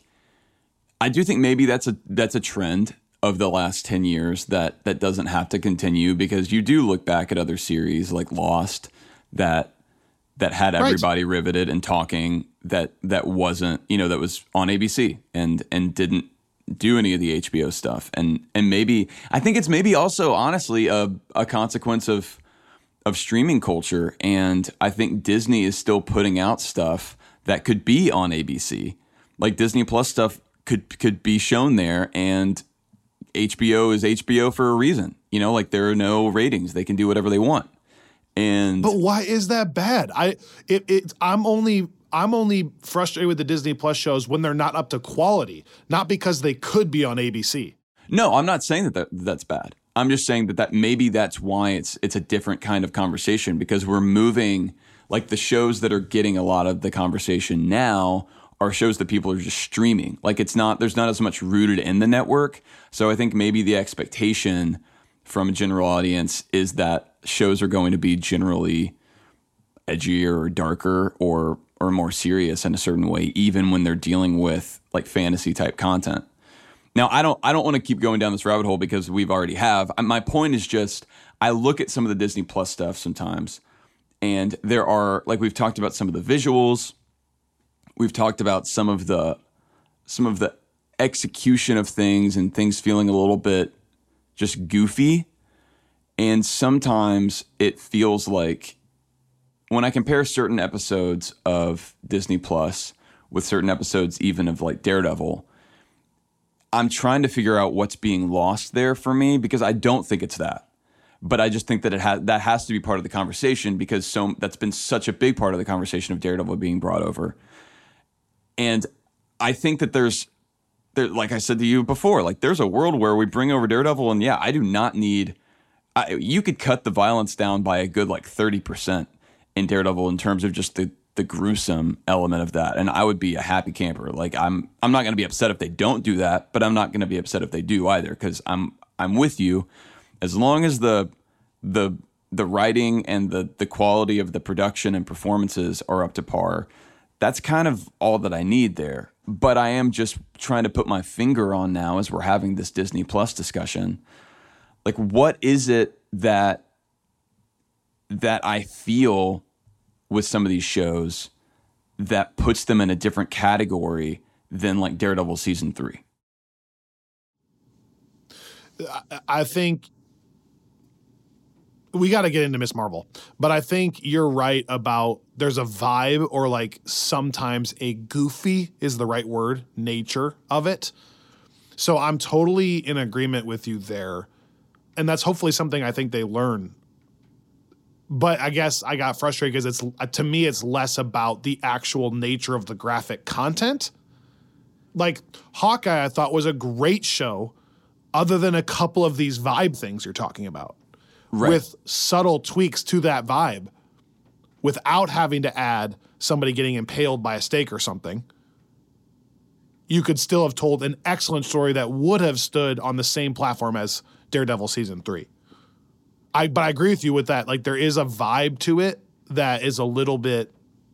I do think maybe that's a that's a trend of the last ten years that that doesn't have to continue, because you do look back at other series like Lost that that had everybody right. riveted and talking, that that wasn't, you know, that was on A B C and and didn't do any of the H B O stuff. And and maybe I think it's maybe also honestly a a consequence of of streaming culture. And I think Disney is still putting out stuff that could be on A B C. Like Disney Plus stuff could could be shown there, and H B O is H B O for a reason. You know, like there are no ratings. They can do whatever they want. And But why is that bad? I it, it I'm only I'm only frustrated with the Disney Plus shows when they're not up to quality, not because they could be on A B C. No, I'm not saying that, that that's bad. I'm just saying that, that maybe that's why it's it's a different kind of conversation, because we're moving, like the shows that are getting a lot of the conversation now are shows that people are just streaming. Like it's not, there's not as much rooted in the network. So I think maybe the expectation from a general audience is that shows are going to be generally edgier or darker or or more serious in a certain way, even when they're dealing with like fantasy type content. Now, I don't I don't want to keep going down this rabbit hole because we've already have. My point is just, I look at some of the Disney Plus stuff sometimes, and there are, like we've talked about some of the visuals, we've talked about some of the some of the execution of things and things feeling a little bit just goofy. And sometimes it feels like when I compare certain episodes of Disney Plus with certain episodes even of like Daredevil, I'm trying to figure out what's being lost there for me, because I don't think it's that. But I just think that it has that has to be part of the conversation, because so that's been such a big part of the conversation of Daredevil being brought over. And I think that there's there, like I said to you before, like there's a world where we bring over Daredevil, and yeah, I do not need I, you could cut the violence down by a good like thirty percent in Daredevil in terms of just the the gruesome element of that, and I would be a happy camper. Like I'm I'm not going to be upset if they don't do that, but I'm not going to be upset if they do either, because I'm I'm with you. As long as the the the writing and the the quality of the production and performances are up to par, that's kind of all that I need there. But I am just trying to put my finger on now, as we're having this Disney Plus discussion, like what is it that that I feel with some of these shows that puts them in a different category than like Daredevil season three? I think we got to get into Miz Marvel, but I think you're right about there's a vibe, or like sometimes a goofy is the right word, nature of it. So I'm totally in agreement with you there. And that's hopefully something I think they learn. But I guess I got frustrated because it's, to me, it's less about the actual nature of the graphic content. Like Hawkeye, I thought was a great show, other than a couple of these vibe things you're talking about. Right. With subtle tweaks to that vibe, without having to add somebody getting impaled by a stake or something. You could still have told an excellent story that would have stood on the same platform as Daredevil season three. I, but I agree with you with that. Like there is a vibe to it that is a little bit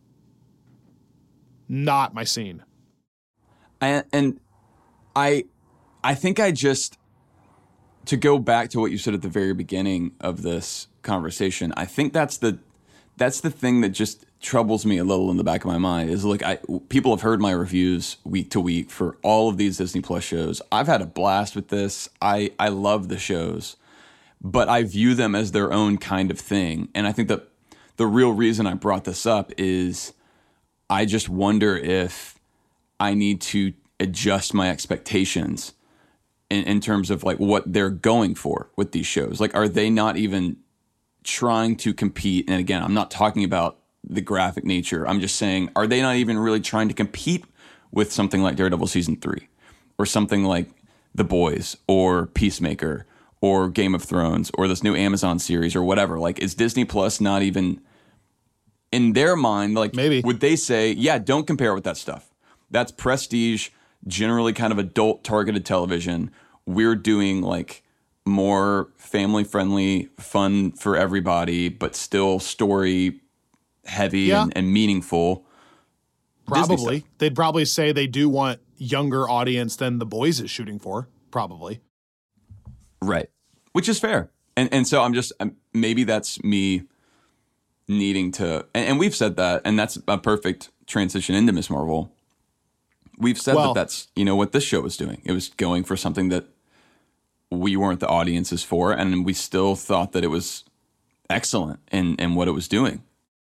not my scene. And, and I, I think I just, to go back to what you said at the very beginning of this conversation, I think that's the, that's the thing that just troubles me a little in the back of my mind is like, I, people have heard my reviews week to week for all of these Disney Plus shows. I've had a blast with this. I, I love the shows, but I view them as their own kind of thing. And I think that the real reason I brought this up is I just wonder if I need to adjust my expectations in, in terms of like what they're going for with these shows. Like, are they not even trying to compete? And again, I'm not talking about the graphic nature. I'm just saying, are they not even really trying to compete with something like Daredevil season three or something like The Boys or Peacemaker or Game of Thrones or this new Amazon series or whatever? Like, is Disney Plus not even in their mind? Like, maybe would they say, yeah, don't compare with that stuff. That's prestige, generally kind of adult targeted television. We're doing like more family friendly, fun for everybody, but still story heavy yeah. and, and meaningful. Probably. They'd probably say they do want younger audience than The Boys is shooting for. Probably. Right. Which is fair. And and so I'm just, maybe that's me needing to, and, and we've said that, and that's a perfect transition into Miz Marvel. We've said well, that that's, you know, what this show was doing. It was going for something that we weren't the audiences for, and we still thought that it was excellent in, in what it was doing.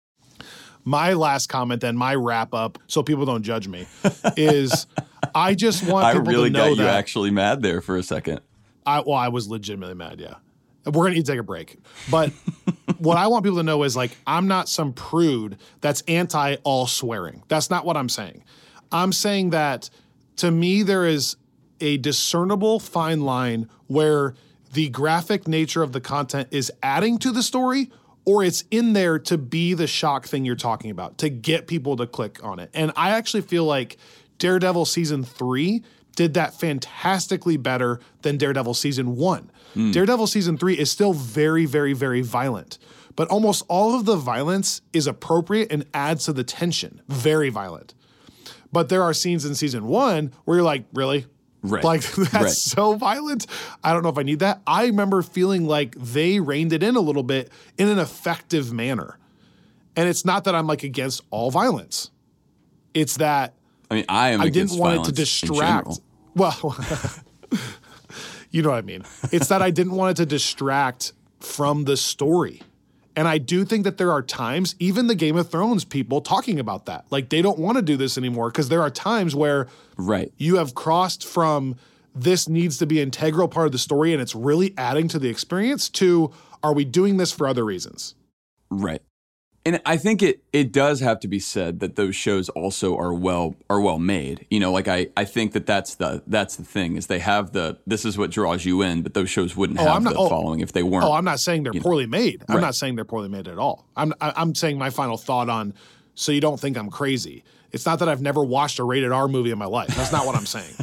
My last comment, then, my wrap up, so people don't judge me, is I just want I people really to know got that. You actually mad there for a second. I, well, I was legitimately mad, yeah. We're going to need to take a break. But what I want people to know is, like, I'm not some prude that's anti all swearing. That's not what I'm saying. I'm saying that, to me, there is a discernible fine line where the graphic nature of the content is adding to the story, or it's in there to be the shock thing you're talking about, to get people to click on it. And I actually feel like Daredevil season three did that fantastically better than Daredevil season one. Mm. Daredevil season three is still very, very, very violent, but almost all of the violence is appropriate and adds to the tension. Very violent. But there are scenes in season one where you're like, really? Right. Like, that's right. So violent. I don't know if I need that. I remember feeling like they reined it in a little bit in an effective manner. And it's not that I'm like against all violence. It's that I mean, I am I against didn't want violence it to distract. Well, you know what I mean. It's that I didn't want it to distract from the story. And I do think that there are times, even the Game of Thrones people talking about that. Like, they don't want to do this anymore because there are times where right. you have crossed from this needs to be an integral part of the story and it's really adding to the experience to, are we doing this for other reasons? Right. And I think it it does have to be said that those shows also are well are well made. You know, like I, I think that that's the that's the thing is they have the this is what draws you in, but those shows wouldn't oh, have I'm not, the oh, following if they weren't. Oh, I'm not saying they're poorly know. made. I'm right. not saying they're poorly made at all. I'm I, I'm saying my final thought on so you don't think I'm crazy. It's not that I've never watched a rated R movie in my life. That's not what I'm saying.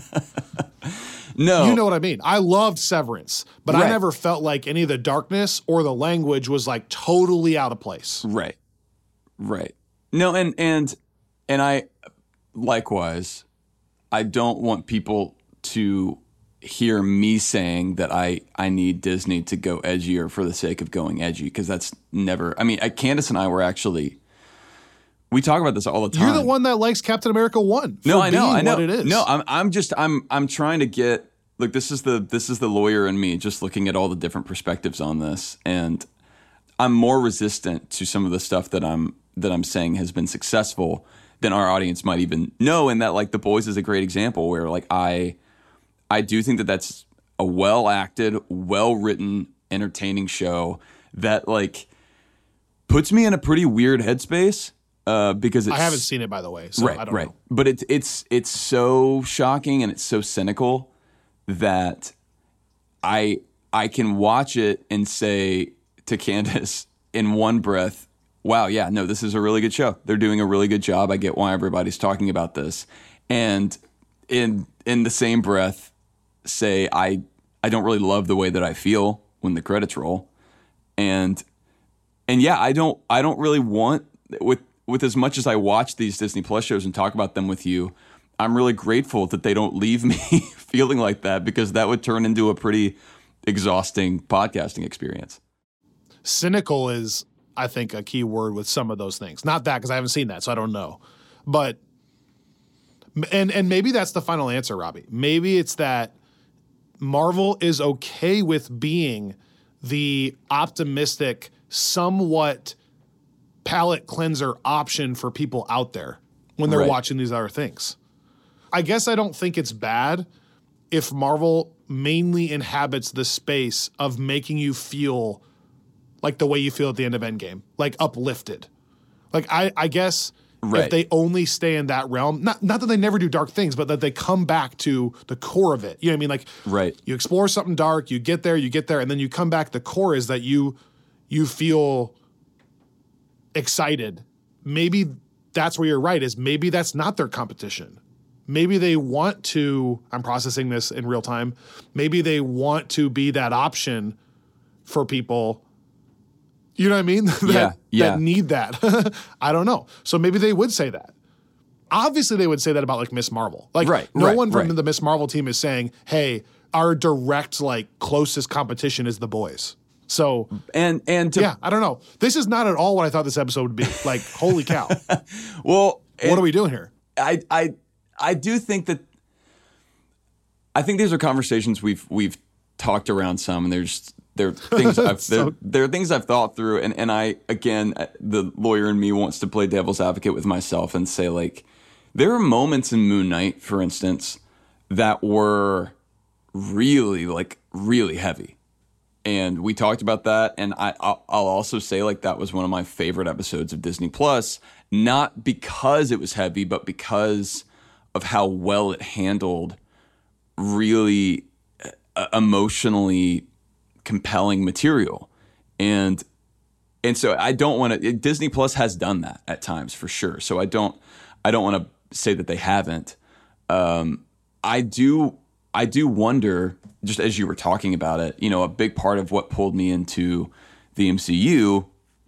No. You know what I mean? I loved Severance, but Right. I never felt like any of the darkness or the language was like totally out of place. Right. Right. No, and and and I likewise, I don't want people to hear me saying that I, I need Disney to go edgier for the sake of going edgy, because that's never, I mean, I, Candace and I were actually, we talk about this all the time. You're the one that likes Captain America one. No, I know, being I know. What it is. No, I'm I'm just I'm I'm trying to get, look, this is the this is the lawyer in me just looking at all the different perspectives on this, and I'm more resistant to some of the stuff that I'm that I'm saying has been successful than our audience might even know, and that like The Boys is a great example where like I I do think that that's a well-acted, well-written, entertaining show that like puts me in a pretty weird headspace. Uh, because it's, I haven't seen it, by the way, so right, I don't right. know. But it's it's it's so shocking and it's so cynical that I I can watch it and say to Candace in one breath, "Wow, yeah, no, this is a really good show. They're doing a really good job. I get why everybody's talking about this." And in in the same breath, say I I don't really love the way that I feel when the credits roll, and and yeah, I don't I don't really want with. With as much as I watch these Disney Plus shows and talk about them with you, I'm really grateful that they don't leave me feeling like that, because that would turn into a pretty exhausting podcasting experience. Cynical is, I think, a key word with some of those things. Not that, because I haven't seen that, so I don't know. But, and and maybe that's the final answer, Robbie. Maybe it's that Marvel is okay with being the optimistic, somewhat palate cleanser option for people out there when they're Right. watching these other things. I guess I don't think it's bad if Marvel mainly inhabits the space of making you feel like the way you feel at the end of Endgame, like uplifted. Like I, I guess Right. if they only stay in that realm, not not that they never do dark things, but that they come back to the core of it. You know what I mean? Like Right. you explore something dark, you get there, you get there, and then you come back. The core is that you you feel excited. Maybe that's where you're right, is maybe that's not their competition. Maybe they want to, I'm processing this in real time, maybe they want to be that option for people, you know what I mean? that, Yeah, yeah. that need that. I don't know. So maybe they would say that. Obviously they would say that about like Miss Marvel. Like Right, no right, one from right. the Miss Marvel team is saying, hey, our direct like closest competition is The Boys. So And and to yeah, I don't know. This is not at all what I thought this episode would be. Like, holy cow. well, What are we doing here? I I I do think that I think these are conversations we've we've talked around some, and there's there are things I've So- there, there are things I've thought through, and and I again the lawyer in me wants to play devil's advocate with myself and say like there are moments in Moon Knight, for instance, that were really like really heavy. And we talked about that, and I, I'll I'll also say like that was one of my favorite episodes of Disney Plus, not because it was heavy, but because of how well it handled really uh, emotionally compelling material. And and so I don't want to. Disney Plus has done that at times for sure. So I don't I don't want to say that they haven't. Um, I do I do wonder. Just as you were talking about it, you know, a big part of what pulled me into the M C U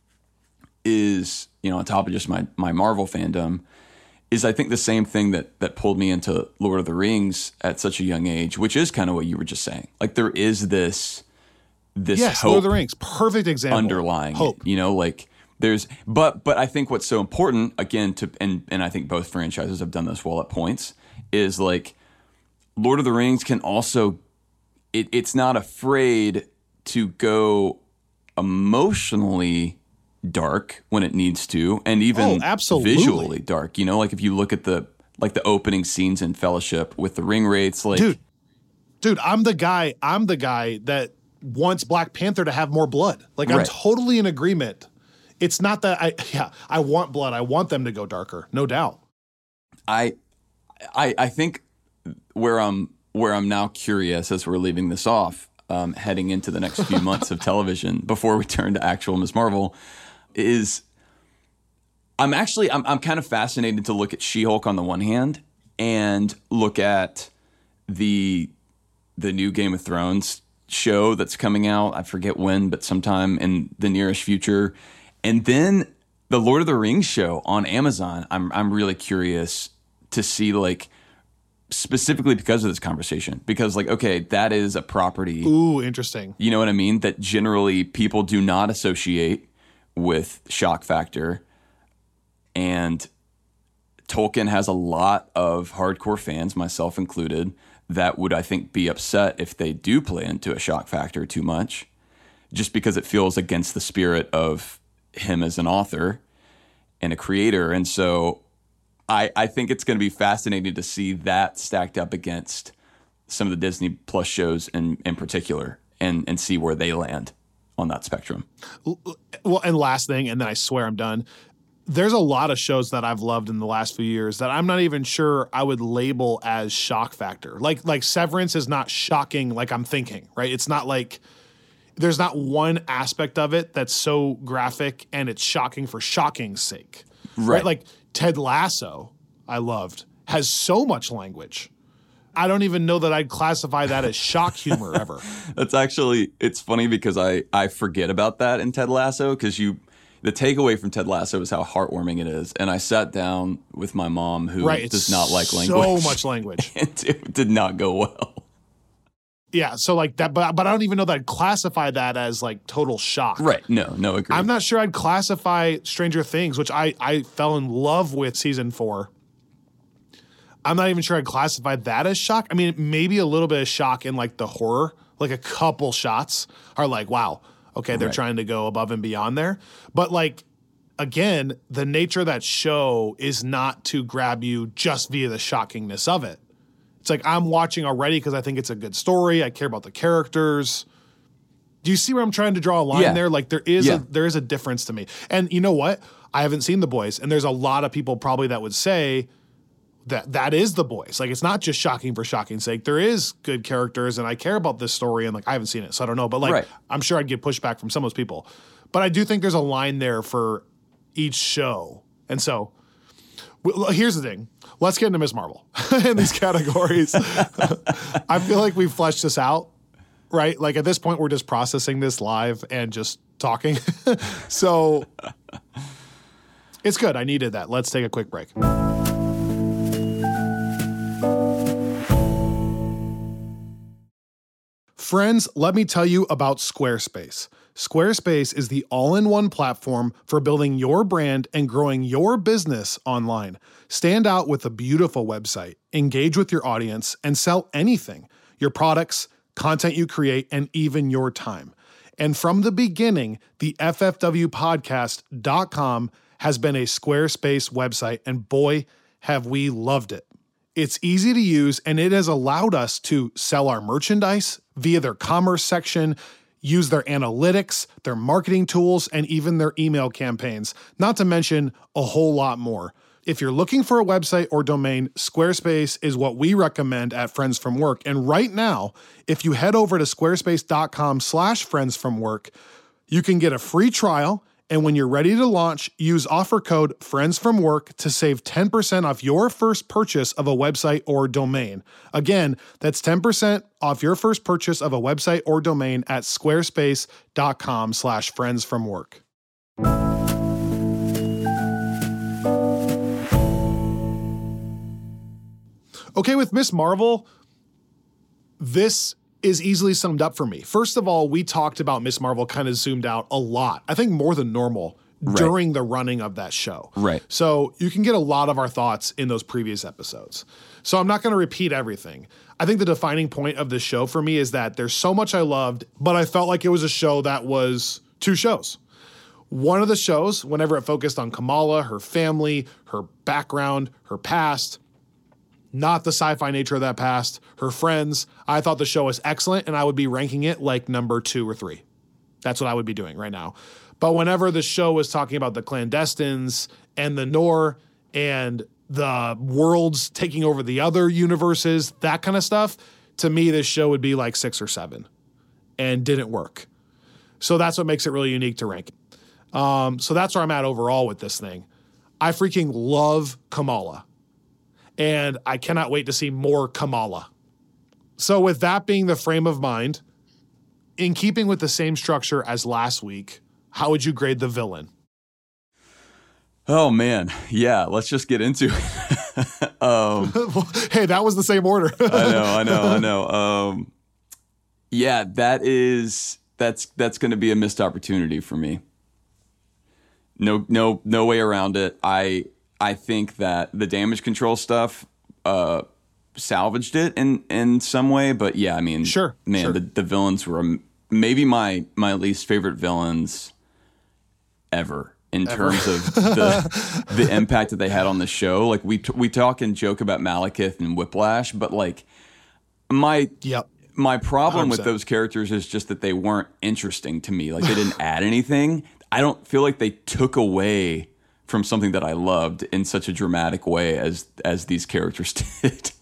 is, you know, on top of just my my Marvel fandom, is I think the same thing that that pulled me into Lord of the Rings at such a young age, which is kind of what you were just saying. Like there is this this Yes, hope Lord of the Rings. Perfect example. underlying Hope. it, you know, like there's but but I think what's so important again to and and I think both franchises have done this well at points is like Lord of the Rings can also It, it's not afraid to go emotionally dark when it needs to, and even Oh, absolutely. visually dark. You know, like if you look at the like the opening scenes in Fellowship with the ring wraiths, like Dude, dude, I'm the guy, I'm the guy that wants Black Panther to have more blood. Like I'm Right. totally in agreement. It's not that I yeah, I want blood. I want them to go darker, no doubt. I, I, I think where I'm where I'm now curious as we're leaving this off, um, heading into the next few months of television before we turn to actual Miz Marvel, is I'm actually, I'm, I'm kind of fascinated to look at She-Hulk on the one hand and look at the the new Game of Thrones show that's coming out. I forget when, but sometime in the nearest future. And then the Lord of the Rings show on Amazon. I'm I'm really curious to see, like, specifically because of this conversation. Because, like, okay, that is a property. Ooh, interesting. You know what I mean? That generally people do not associate with shock factor. And Tolkien has a lot of hardcore fans, myself included, that would, I think, be upset if they do play into a shock factor too much, just because it feels against the spirit of him as an author and a creator. And so I, I think it's going to be fascinating to see that stacked up against some of the Disney Plus shows in, in particular, and, and see where they land on that spectrum. Well, and last thing, and then I swear I'm done. There's a lot of shows that I've loved in the last few years that I'm not even sure I would label as shock factor. Like like Severance is not shocking like I'm thinking, right? It's not like there's not one aspect of it that's so graphic and it's shocking for shocking's sake. Right. right? Like Ted Lasso, I loved, has so much language. I don't even know that I'd classify that as shock humor ever. That's actually, it's funny because I, I forget about that in Ted Lasso, because you... The takeaway from Ted Lasso is how heartwarming it is. And I sat down with my mom, who right, does not like language. So much language. And it did not go well. Yeah, so like that, but, but I don't even know that I'd classify that as like total shock. Right, no, no, agree. I'm not sure I'd classify Stranger Things, which I, I fell in love with season four. I'm not even sure I'd classify that as shock. I mean, maybe a little bit of shock in like the horror, like a couple shots are like, wow. Okay, they're right. trying to go above and beyond there. But, like, again, the nature of that show is not to grab you just via the shockingness of it. It's like I'm watching already because I think it's a good story. I care about the characters. Do you see where I'm trying to draw a line yeah. there? Like, there is, yeah. a, there is a difference to me. And you know what? I haven't seen The Boys, and there's a lot of people probably that would say that that is The Boys. Like, it's not just shocking for shocking's sake. There is good characters, and I care about this story, and like I haven't seen it, so I don't know. But like, right. I'm sure I'd get pushback from some of those people. But I do think there's a line there for each show. And so, well, here's the thing. Let's get into Miz Marvel in these categories. I feel like we've fleshed this out, right? Like at this point, we're just processing this live and just talking. So it's good. I needed that. Let's take a quick break. Friends, let me tell you about Squarespace. Squarespace is the all-in-one platform for building your brand and growing your business online. Stand out with a beautiful website, engage with your audience, and sell anything: your products, content you create, and even your time. And from the beginning, the F F W podcast dot com has been a Squarespace website, and boy, have we loved it. It's easy to use, and it has allowed us to sell our merchandise via their commerce section, use their analytics, their marketing tools, and even their email campaigns, not to mention a whole lot more. If you're looking for a website or domain, Squarespace is what we recommend at Friends from Work. And right now, if you head over to squarespace dot com slash friends from work, you can get a free trial. And when you're ready to launch, use offer code FRIENDSFROMWORK to save ten percent off your first purchase of a website or domain. Again, that's ten percent off your first purchase of a website or domain at squarespace dot com slash friends from work. Okay, with Miz Marvel, this is easily summed up for me. First of all, we talked about Miz Marvel kind of zoomed out a lot. I think more than normal right. during the running of that show. Right. So you can get a lot of our thoughts in those previous episodes. So I'm not going to repeat everything. I think the defining point of this show for me is that there's so much I loved, but I felt like it was a show that was two shows. One of the shows, whenever it focused on Kamala, her family, her background, her past, not the sci-fi nature of that past, her friends. I thought the show was excellent, and I would be ranking it like number two or three. That's what I would be doing right now. But whenever the show was talking about the clandestines and the Noor and the worlds taking over the other universes, that kind of stuff, to me, this show would be like six or seven and didn't work. So that's what makes it really unique to rank. Um, so that's where I'm at overall with this thing. I freaking love Kamala. And I cannot wait to see more Kamala. So with that being the frame of mind, in keeping with the same structure as last week, how would you grade the villain? Oh, man. Yeah, let's just get into it. um, hey, that was the same order. I know, I know, I know. Um, yeah, that is, that's that's going to be a missed opportunity for me. No, no, no way around it. I I think that the damage control stuff uh, salvaged it in, in some way, but yeah, I mean, sure, man, sure. The, the villains were maybe my my least favorite villains ever in ever. terms of the the impact that they had on the show. Like we t- we talk and joke about Malekith and Whiplash, but like my yep. my problem one hundred percent with those characters is just that they weren't interesting to me. Like they didn't add anything. I don't feel like they took away from something that I loved in such a dramatic way as as these characters did.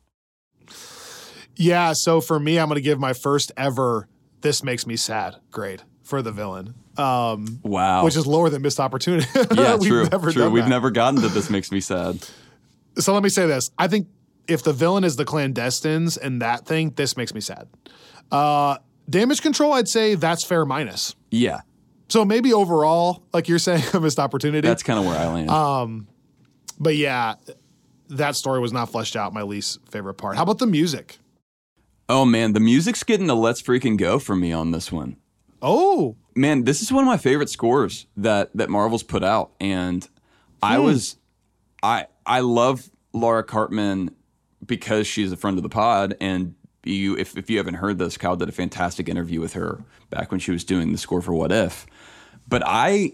Yeah, so for me, I'm going to give my first ever "This Makes Me Sad" grade for the villain. Um, wow. Which is lower than missed opportunity. Yeah, We've true. Never true. done We've that. never gotten to "This Makes Me Sad." So let me say this. I think if the villain is the clandestines and that thing, this makes me sad. Uh, damage control, I'd say that's fair minus. Yeah. So maybe overall, like you're saying, a missed opportunity. That's kind of where I land. Um, but yeah, that story was not fleshed out. My least favorite part. How about the music? Oh man, the music's getting a let's freaking go for me on this one. Oh man, this is one of my favorite scores that that Marvel's put out, and I hmm. was, I I love Laura Cartman because she's a friend of the pod, and you if if you haven't heard this, Kyle did a fantastic interview with her back when she was doing the score for What If. But I,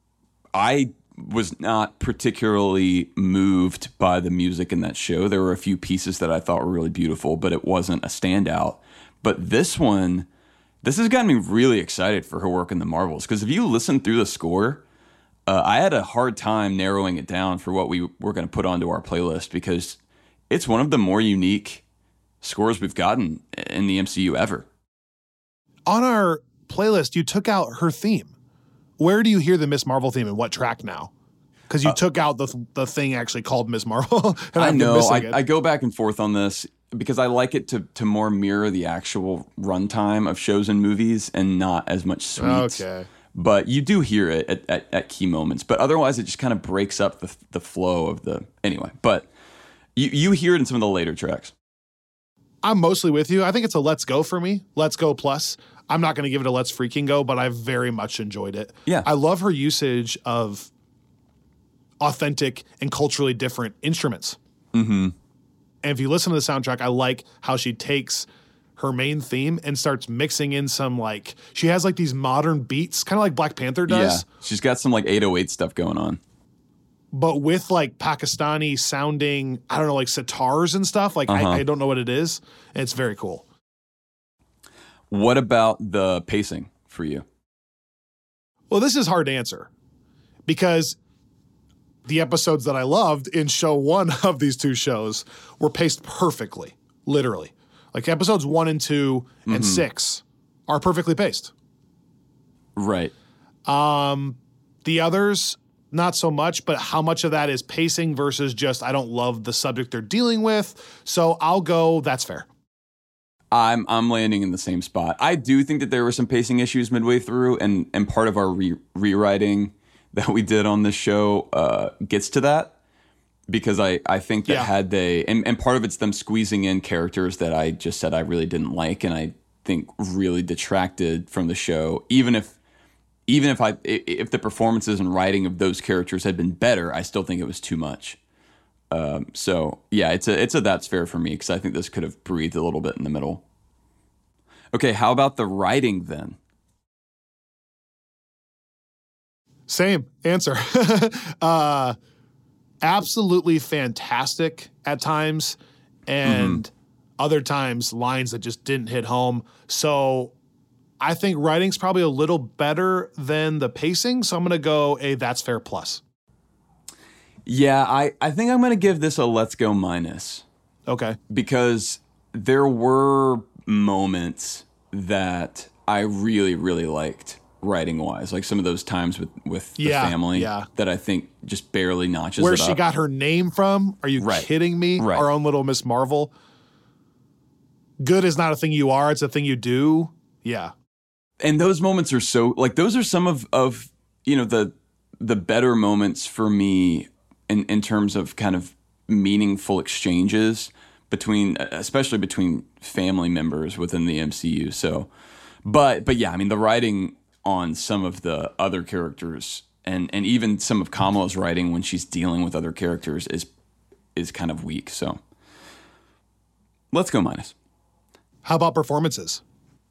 I was not particularly moved by the music in that show. There were a few pieces that I thought were really beautiful, but it wasn't a standout. But this one, this has gotten me really excited for her work in the Marvels. Because if you listen through the score, uh, I had a hard time narrowing it down for what we were going to put onto our playlist, because it's one of the more unique scores we've gotten in the M C U ever. On our playlist, you took out her theme. Where do you hear the Miz Marvel theme and what track now? Because you uh, took out the the thing actually called Miz Marvel. And I know. I, I go back and forth on this because I like it to to more mirror the actual runtime of shows and movies and not as much sweets. Okay. But you do hear it at, at, at key moments. But otherwise, it just kind of breaks up the the flow of the... Anyway, but you, you hear it in some of the later tracks. I'm mostly with you. I think it's a let's go for me. Let's go plus. I'm not going to give it a let's freaking go, but I very much enjoyed it. Yeah. I love her usage of authentic and culturally different instruments. Mm-hmm. And if you listen to the soundtrack, I like how she takes her main theme and starts mixing in some, like, she has like these modern beats, kind of like Black Panther does. Yeah. She's got some like eight oh eight stuff going on. But with like Pakistani sounding, I don't know, like sitars and stuff. Like, uh-huh. I, I don't know what it is. And it's very cool. What about the pacing for you? Well, this is hard to answer because the episodes that I loved in show one of these two shows were paced perfectly, literally. Like episodes one and two and mm-hmm. six are perfectly paced. Right. Um, the others, not so much, but how much of that is pacing versus just I don't love the subject they're dealing with. So I'll go, that's fair. I'm I'm landing in the same spot. I do think that there were some pacing issues midway through, and, and part of our re- rewriting that we did on this show uh, gets to that, because I, I think that yeah. had they, and, and part of it's them squeezing in characters that I just said I really didn't like, and I think really detracted from the show. Even if even if I if the performances and writing of those characters had been better, I still think it was too much. Um, so yeah, it's a it's a that's fair for me, because I think this could have breathed a little bit in the middle. Okay, how about the writing then? Same answer. uh, absolutely fantastic at times, and mm-hmm. other times lines that just didn't hit home. So I think writing's probably a little better than the pacing. So I'm going to go a that's fair plus. Yeah, I, I think I'm going to give this a let's go minus. Okay. Because there were moments that I really, really liked writing wise, like some of those times with, with the Yeah, family yeah. that I think just barely notches Where it she up. got her name from? Are you Right. kidding me? Right. Our own little Miss Marvel. Good is not a thing you are, it's a thing you do. Yeah. And those moments are so like those are some of, of you know the the better moments for me in, in terms of kind of meaningful exchanges between, especially between family members within the M C U. So, but but yeah, I mean the writing on some of the other characters and and even some of Kamala's writing when she's dealing with other characters is is kind of weak. So let's go minus. How about performances?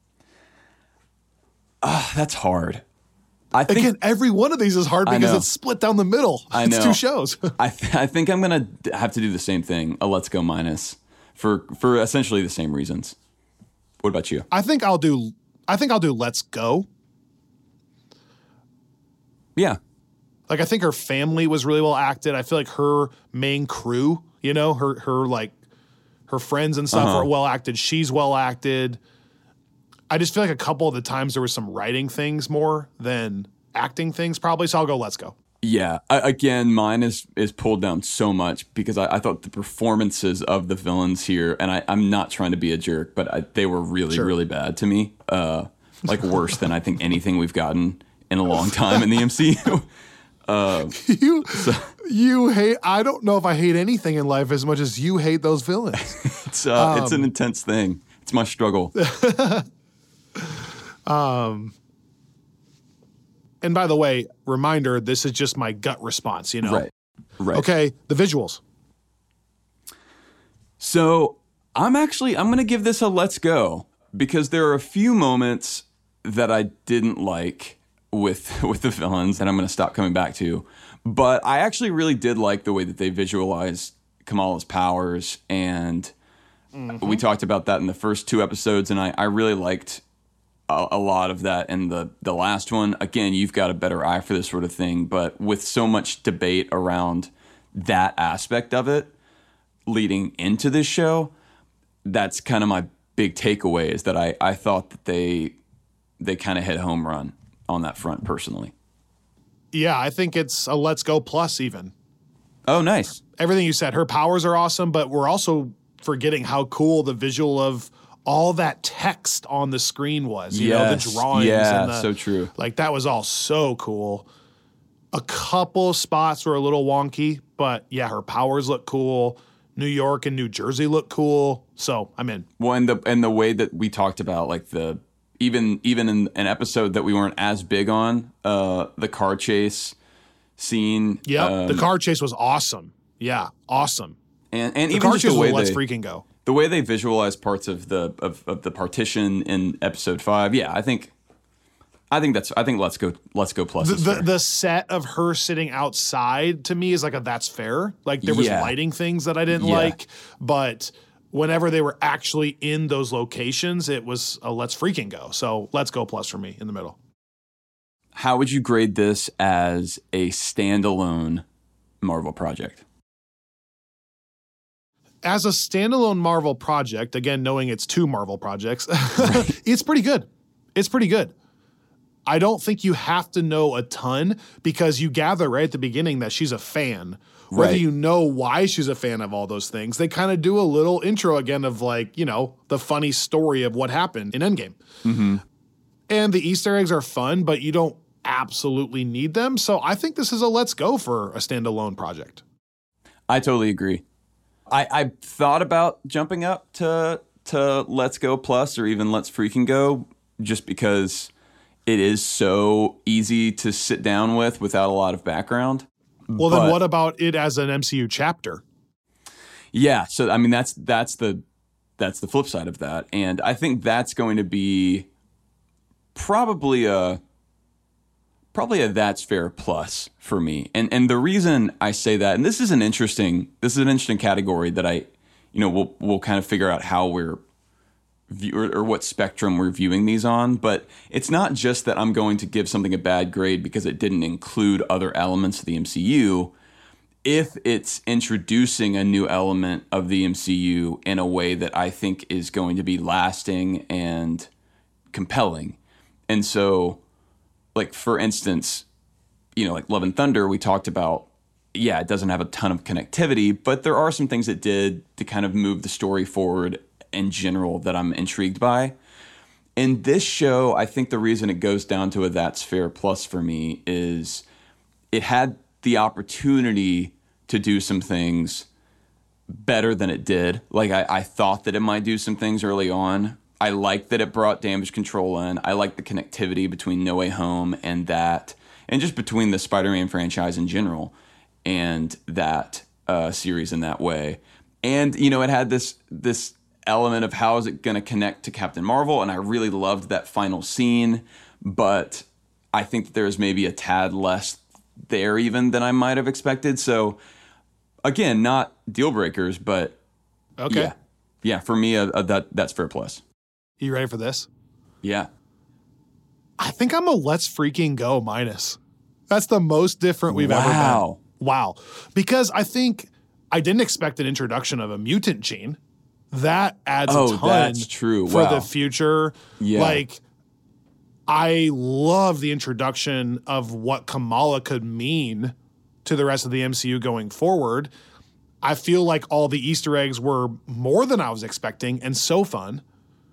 Ah, that's hard. I think Again, every one of these is hard I because know. it's split down the middle. I It's know. two shows. I th- I think I'm gonna d- have to do the same thing. A let's go minus for for essentially the same reasons. What about you? I think I'll do I think I'll do Let's Go. Yeah, Like I think her family was really well acted. I feel like her main crew, you know, her her like her friends and stuff Uh-huh. are well acted. She's well acted. I just feel like a couple of the times there was some writing things more than acting things probably. So I'll go Let's Go. yeah. I, again, mine is is pulled down so much because I, I thought the performances of the villains here, and I, I'm not trying to be a jerk, but I, they were really Sure. really bad to me. Uh, like worse than I think anything we've gotten in a long time in the M C U. You you hate I don't know if I hate anything in life as much as you hate those villains. It's uh, it's an intense thing. It's my struggle. And by the way, reminder, this is just my gut response, you know. Right. Right. Okay, the visuals. So I'm actually I'm gonna give this a let's go because there are a few moments that I didn't like with with the villains, and I'm gonna stop coming back to. But I actually really did like the way that they visualized Kamala's powers, and we talked about that in the first two episodes, and I, I really liked a, a lot of that in the the last one. Again, you've got a better eye for this sort of thing, but with so much debate around that aspect of it leading into this show, that's kind of my big takeaway is that I, I thought that they they kind of hit home run on that front personally. Yeah, I think it's a Let's Go plus even. Oh, nice. Everything you said, her powers are awesome, but we're also forgetting how cool the visual of all that text on the screen was. You know, the Yes. drawings. Yeah, and the, so true. Like that was all so cool. A couple spots were a little wonky, but yeah, her powers look cool. New York and New Jersey look cool. So I'm in. Well, and the and the way that we talked about like the even even in an episode that we weren't as big on, uh, the car chase scene. Yeah, um, the car chase was awesome. Yeah, awesome. and and The even car just chase the was way a Let's they, freaking go. the way they visualize parts of the of, of the partition in episode five. Yeah, I think I think that's I think let's go let's go plus. The, is the, fair. the set of her sitting outside to me is like a that's fair. Like there was Yeah. lighting things that I didn't Yeah. like, but whenever they were actually in those locations, it was a let's freaking go. So let's go plus for me in the middle. How would you grade this as a standalone Marvel project? As a standalone Marvel project, again, knowing it's two Marvel projects, it's pretty good. It's pretty good. I don't think you have to know a ton because you gather right at the beginning that she's a fan. Whether Right. you know why she's a fan of all those things, they kind of do a little intro again of like, you know, the funny story of what happened in Endgame. Mm-hmm. And the Easter eggs are fun, but you don't absolutely need them. So I think this is a let's go for a standalone project. I totally agree. I, I thought about jumping up to to Let's Go Plus or even Let's Freaking Go just because it is so easy to sit down with without a lot of background. Well, But- then what about it as an M C U chapter? Yeah, so I mean that's that's the that's the flip side of that, and I think that's going to be probably a probably a that's fair plus for me. And and the reason I say that, and this is an interesting this is an interesting category that I, you know, we'll we'll kind of figure out how we're view, or, or what spectrum we're viewing these on, but it's not just that I'm going to give something a bad grade because it didn't include other elements of the M C U. If it's introducing a new element of the M C U in a way that I think is going to be lasting and compelling. And so like for instance, you know, like Love and Thunder, we talked about, yeah, it doesn't have a ton of connectivity, but there are some things it did to kind of move the story forward in general that I'm intrigued by. In this show, I think the reason it goes down to a That's Fair plus for me is it had the opportunity to do some things better than it did. Like I, I thought that it might do some things early on. I liked that it brought Damage Control in. I liked the connectivity between No Way Home and that, and just between the Spider-Man franchise in general and that uh, series in that way. And, you know, it had this this element of how is it going to connect to Captain Marvel, and I really loved that final scene, but I think that there's maybe a tad less there even than I might have expected. So, again, not deal breakers, but okay. yeah, yeah for me, a, a, that that's fair plus. You ready for this? Yeah. I think I'm a let's freaking go minus. That's the most different we've wow. ever been. Wow. Because I think I didn't expect an introduction of a mutant gene. That adds oh, a ton that's true. for wow. the future. Yeah. Like, I love the introduction of what Kamala could mean to the rest of the M C U going forward. I feel like all the Easter eggs were more than I was expecting and so fun.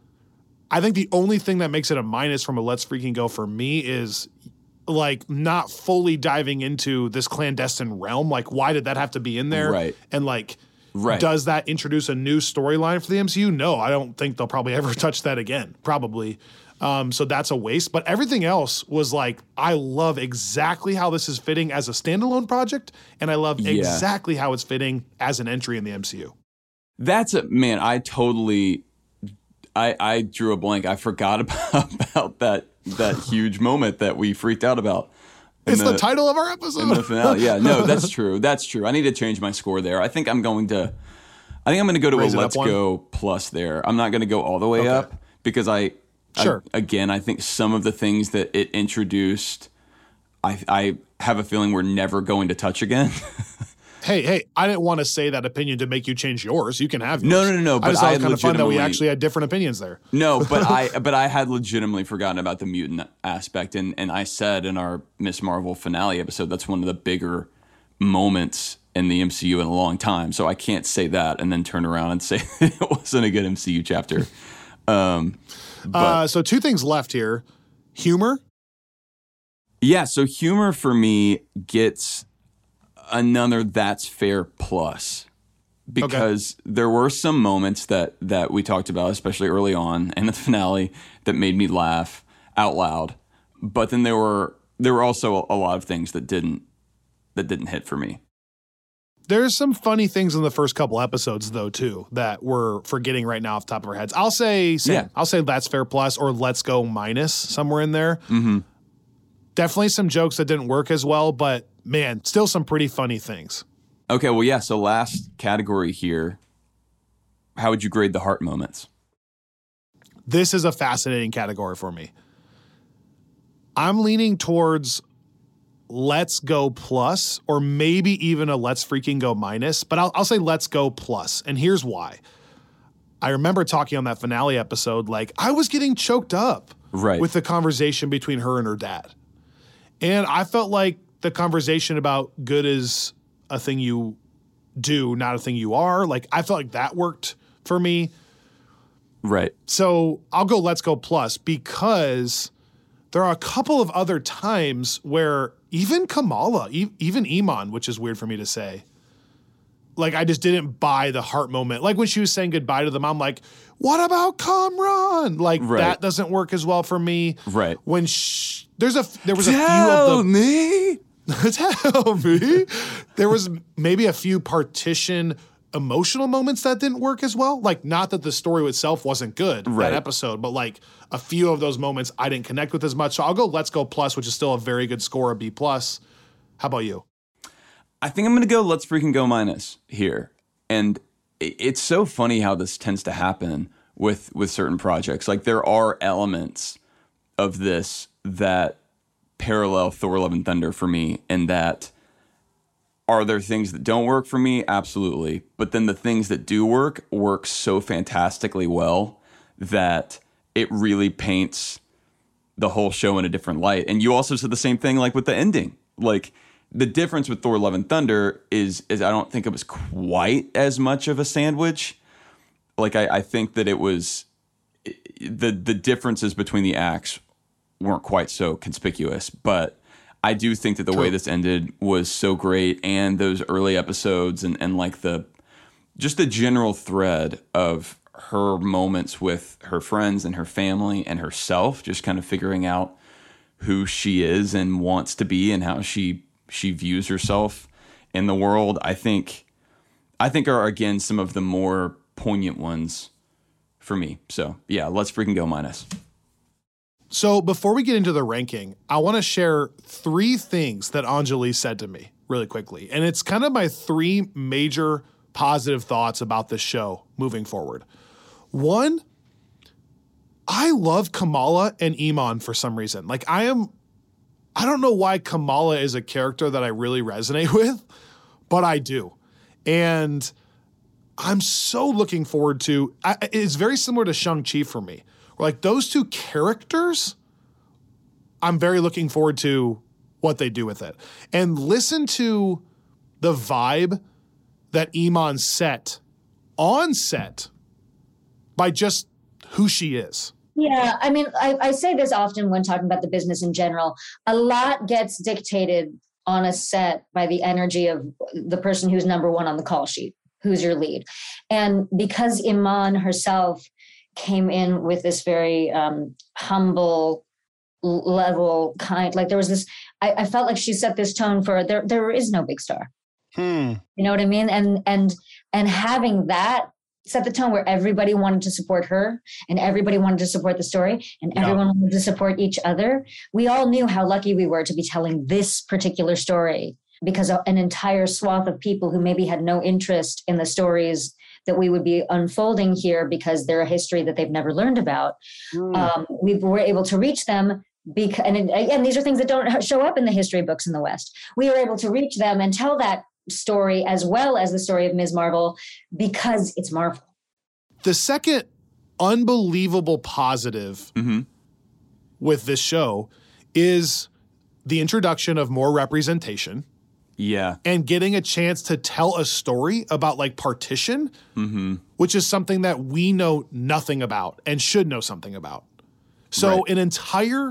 I think the only thing that makes it a minus from a let's freaking go for me is like not fully diving into this clandestine realm. Like, why did that have to be in there? Right. And like, right. does that introduce a new storyline for the M C U? No, I don't think they'll probably ever touch that again. Probably. Um, so that's a waste. But everything else was like, I love exactly how this is fitting as a standalone project, and I love yeah. exactly how it's fitting as an entry in the M C U. That's a man. I totally. I, I drew a blank. I forgot about, about that that huge moment that we freaked out about. It's the, the title of our episode. In the finale. Yeah, no, that's true. That's true. I need to change my score there. I think I'm going to. I think I'm going to go to Raise a it let's up one? go plus there. I'm not going to go all the way Okay. up because I. Sure. I, again, I think some of the things that it introduced, I I have a feeling we're never going to touch again. Hey, hey, I didn't want to say that opinion to make you change yours. You can have yours. No, no, no, no. I But just thought I it was kind of fun that we legitimately- actually had different opinions there. No, but I but I had legitimately forgotten about the mutant aspect, and and I said in our Miz Marvel finale episode that's one of the bigger moments in the M C U in a long time. So I can't say that and then turn around and say it wasn't a good M C U chapter. Um, but Uh, so two things left here. Humor. yeah, so humor for me gets another That's Fair plus. Because there were some moments that, that we talked about, especially early on in the finale, that made me laugh out loud. But then there were there were also a lot of things that didn't that didn't hit for me. There's some funny things in the first couple episodes, though, too, that we're forgetting right now off the top of our heads. I'll say, same. Yeah. I'll say that's fair plus or let's go minus somewhere in there. Mm-hmm. Definitely some jokes that didn't work as well, but man, still some pretty funny things. Okay, well, yeah. So last category here. How would you grade the heart moments? This is a fascinating category for me. I'm leaning towards let's go plus, or maybe even a let's freaking go minus, but I'll, I'll say let's go plus. And here's why. I remember talking on that finale episode, like I was getting choked up Right. with the conversation between her and her dad. And I felt like the conversation about good is a thing you do, not a thing you are. Like I felt like that worked for me. Right. So I'll go let's go plus because there are a couple of other times where even Kamala, e- even Iman, which is weird for me to say, like I just didn't buy the heart moment. Like when she was saying goodbye to them, I'm like, what about Kamran? Like Right. that doesn't work as well for me. Right. When sh- there's a there was a Tell few of the me. Tell me. There was maybe a few partition emotional moments that didn't work as well. Like, not that the story itself wasn't good, Right. that episode, but like a few of those moments I didn't connect with as much. So I'll go let's go plus, which is still a very good score, a B plus. How about you? I think I'm going to go let's freaking go minus here. And i- it's so funny how this tends to happen with with certain projects. Like there are elements of this that parallel Thor Love and Thunder for me, and that are there things that don't work for me? Absolutely. But then the things that do work work so fantastically well that it really paints the whole show in a different light. And you also said the same thing, like with the ending. Like the difference with Thor: Love and Thunder is, is I don't think it was quite as much of a sandwich. Like I, I think that it was the the differences between the acts weren't quite so conspicuous, but I do think that the True. way this ended was so great, and those early episodes and, and like the just the general thread of her moments with her friends and her family and herself, just kind of figuring out who she is and wants to be and how she she views herself in the world, I think I think are again some of the more poignant ones for me. So yeah, let's freaking go minus. So before we get into the ranking, I want to share three things that Anjali said to me really quickly. And it's kind of my three major positive thoughts about this show moving forward. One, I love Kamala and Iman for some reason. Like I am, I don't know why Kamala is a character that I really resonate with, but I do. And I'm so looking forward to, I, it's very similar to Shang-Chi for me. Like those two characters, I'm very looking forward to what they do with it. And listen to the vibe that Iman set on set by just who she is. Yeah, I mean, I, I say this often when talking about the business in general. A lot gets dictated on a set by the energy of the person who's number one on the call sheet, who's your lead. And because Iman herself came in with this very um, humble level kind, like there was this, I, I felt like she set this tone for, there there is no big star. Hmm. You know what I mean? And, and, and having that set the tone where everybody wanted to support her and everybody wanted to support the story and yeah. everyone wanted to support each other. We all knew how lucky we were to be telling this particular story because an entire swath of people who maybe had no interest in the stories that we would be unfolding here because they're a history that they've never learned about. Mm. Um, we were able to reach them because, and again, these are things that don't show up in the history books in the West. We were able to reach them and tell that story as well as the story of Miz Marvel because it's Marvel. The second unbelievable positive mm-hmm. with this show is the introduction of more representation. Yeah. And getting a chance to tell a story about like partition, mm-hmm. which is something that we know nothing about and should know something about. So right. an entire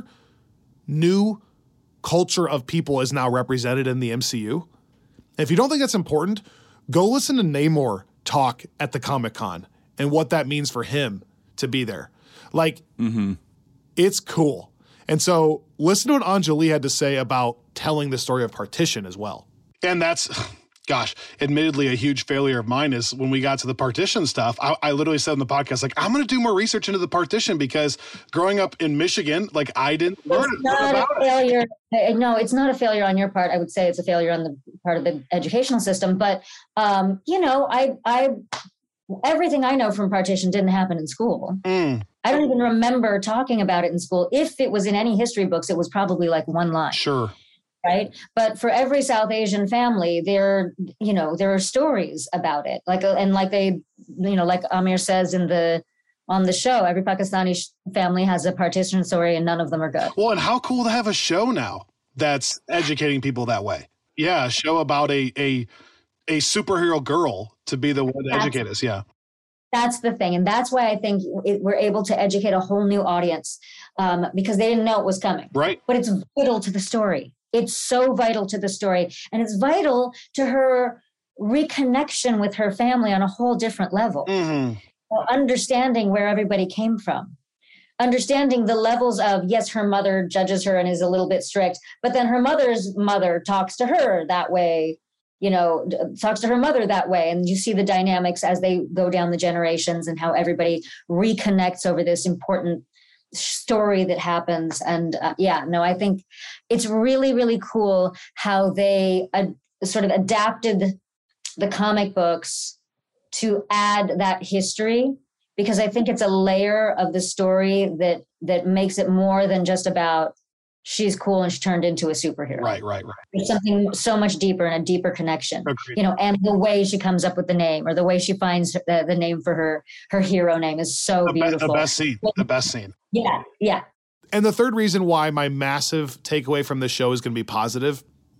new culture of people is now represented in the M C U. If you don't think that's important, go listen to Namor talk at the Comic-Con and what that means for him to be there. Like, mm-hmm. it's cool. And so listen to what Anjali had to say about telling the story of partition as well. And that's, gosh, admittedly a huge failure of mine is when we got to the partition stuff, I, I literally said in the podcast, like, I'm going to do more research into the partition because growing up in Michigan, like I didn't learn it's not about a failure. It. No, it's not a failure on your part. I would say it's a failure on the part of the educational system. But, um, you know, I, I, everything I know from partition didn't happen in school. Mm. I don't even remember talking about it in school. If it was in any history books, it was probably like one line. Sure. Right. But for every South Asian family, there, you know, there are stories about it. Like, and like they, you know, like Amir says in the, on the show, every Pakistani family has a partition story and none of them are good. Well, and how cool to have a show now that's educating people that way. Yeah. A show about a, a, a superhero girl to be the one to that's, educate us. Yeah. That's the thing. And that's why I think it, we're able to educate a whole new audience um, because they didn't know it was coming. Right. But it's vital to the story. It's so vital to the story. And it's vital to her reconnection with her family on a whole different level. Mm-hmm. Well, understanding where everybody came from. Understanding the levels of, yes, her mother judges her and is a little bit strict, but then her mother's mother talks to her that way, you know, talks to her mother that way. And you see the dynamics as they go down the generations and how everybody reconnects over this important story that happens. And uh, yeah, no, I think it's really, really cool how they uh, sort of adapted the comic books to add that history, because I think it's a layer of the story that that makes it more than just about she's cool and she turned into a superhero. Right, right, right. There's something so much deeper and a deeper connection. Agreed. You know, and the way she comes up with the name or the way she finds the, the name for her her hero name is so the beautiful. Be- the best scene. The best scene. Yeah, yeah. And the third reason why my massive takeaway from this show is going to be positive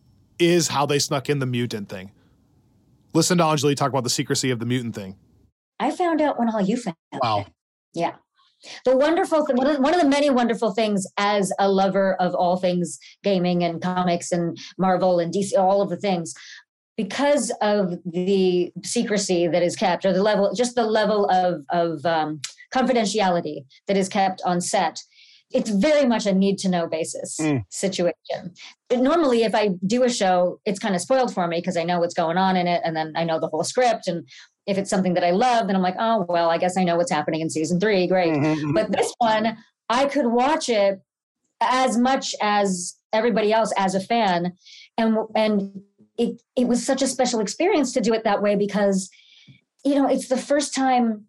is how they snuck in the mutant thing. Listen to Anjali talk about the secrecy of the mutant thing. I found out when all you found out. Wow. Yeah. The wonderful thing, one of, one of the many wonderful things as a lover of all things gaming and comics and Marvel and D C, all of the things, because of the secrecy that is kept, or the level, just the level of, of um, confidentiality that is kept on set, it's very much a need to know basis mm. situation. But normally, if I do a show, it's kind of spoiled for me because I know what's going on in it. And then I know the whole script. And if it's something that I love, then I'm like, oh, well, I guess I know what's happening in season three. Great. Mm-hmm. But this one, I could watch it as much as everybody else as a fan. And, and it, it was such a special experience to do it that way because, you know, it's the first time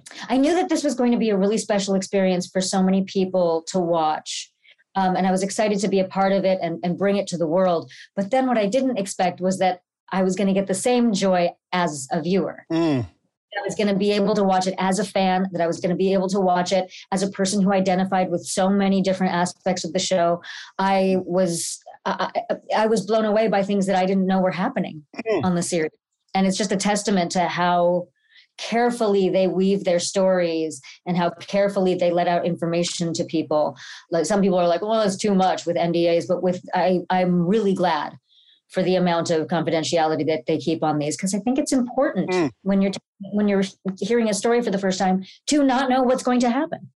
I knew that this was going to be a really special experience for so many people to watch. Um, and I was excited to be a part of it and, and bring it to the world. But then what I didn't expect was that I was going to get the same joy as a viewer. Mm. I was going to be able to watch it as a fan, that I was going to be able to watch it as a person who identified with so many different aspects of the show. I was I, I was blown away by things that I didn't know were happening mm. on the series. And it's just a testament to how carefully they weave their stories and how carefully they let out information to people. Like some people are like, well, it's too much with N D As, but with I, I'm really glad for the amount of confidentiality that they keep on these, because I think it's important mm. when you're t- when you're hearing a story for the first time to not know what's going to happen.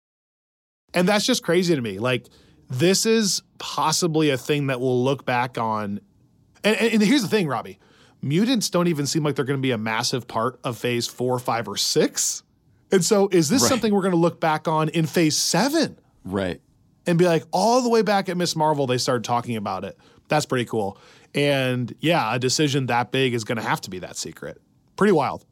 And that's just crazy to me. Like, this is possibly a thing that we'll look back on. And, and, and here's the thing, Robbie. Mutants don't even seem like they're going to be a massive part of phase four, five, or six. And so is this right. something we're going to look back on in phase seven? Right. And be like, all the way back at Miz Marvel, they started talking about it. That's pretty cool. And yeah, a decision that big is going to have to be that secret. Pretty wild.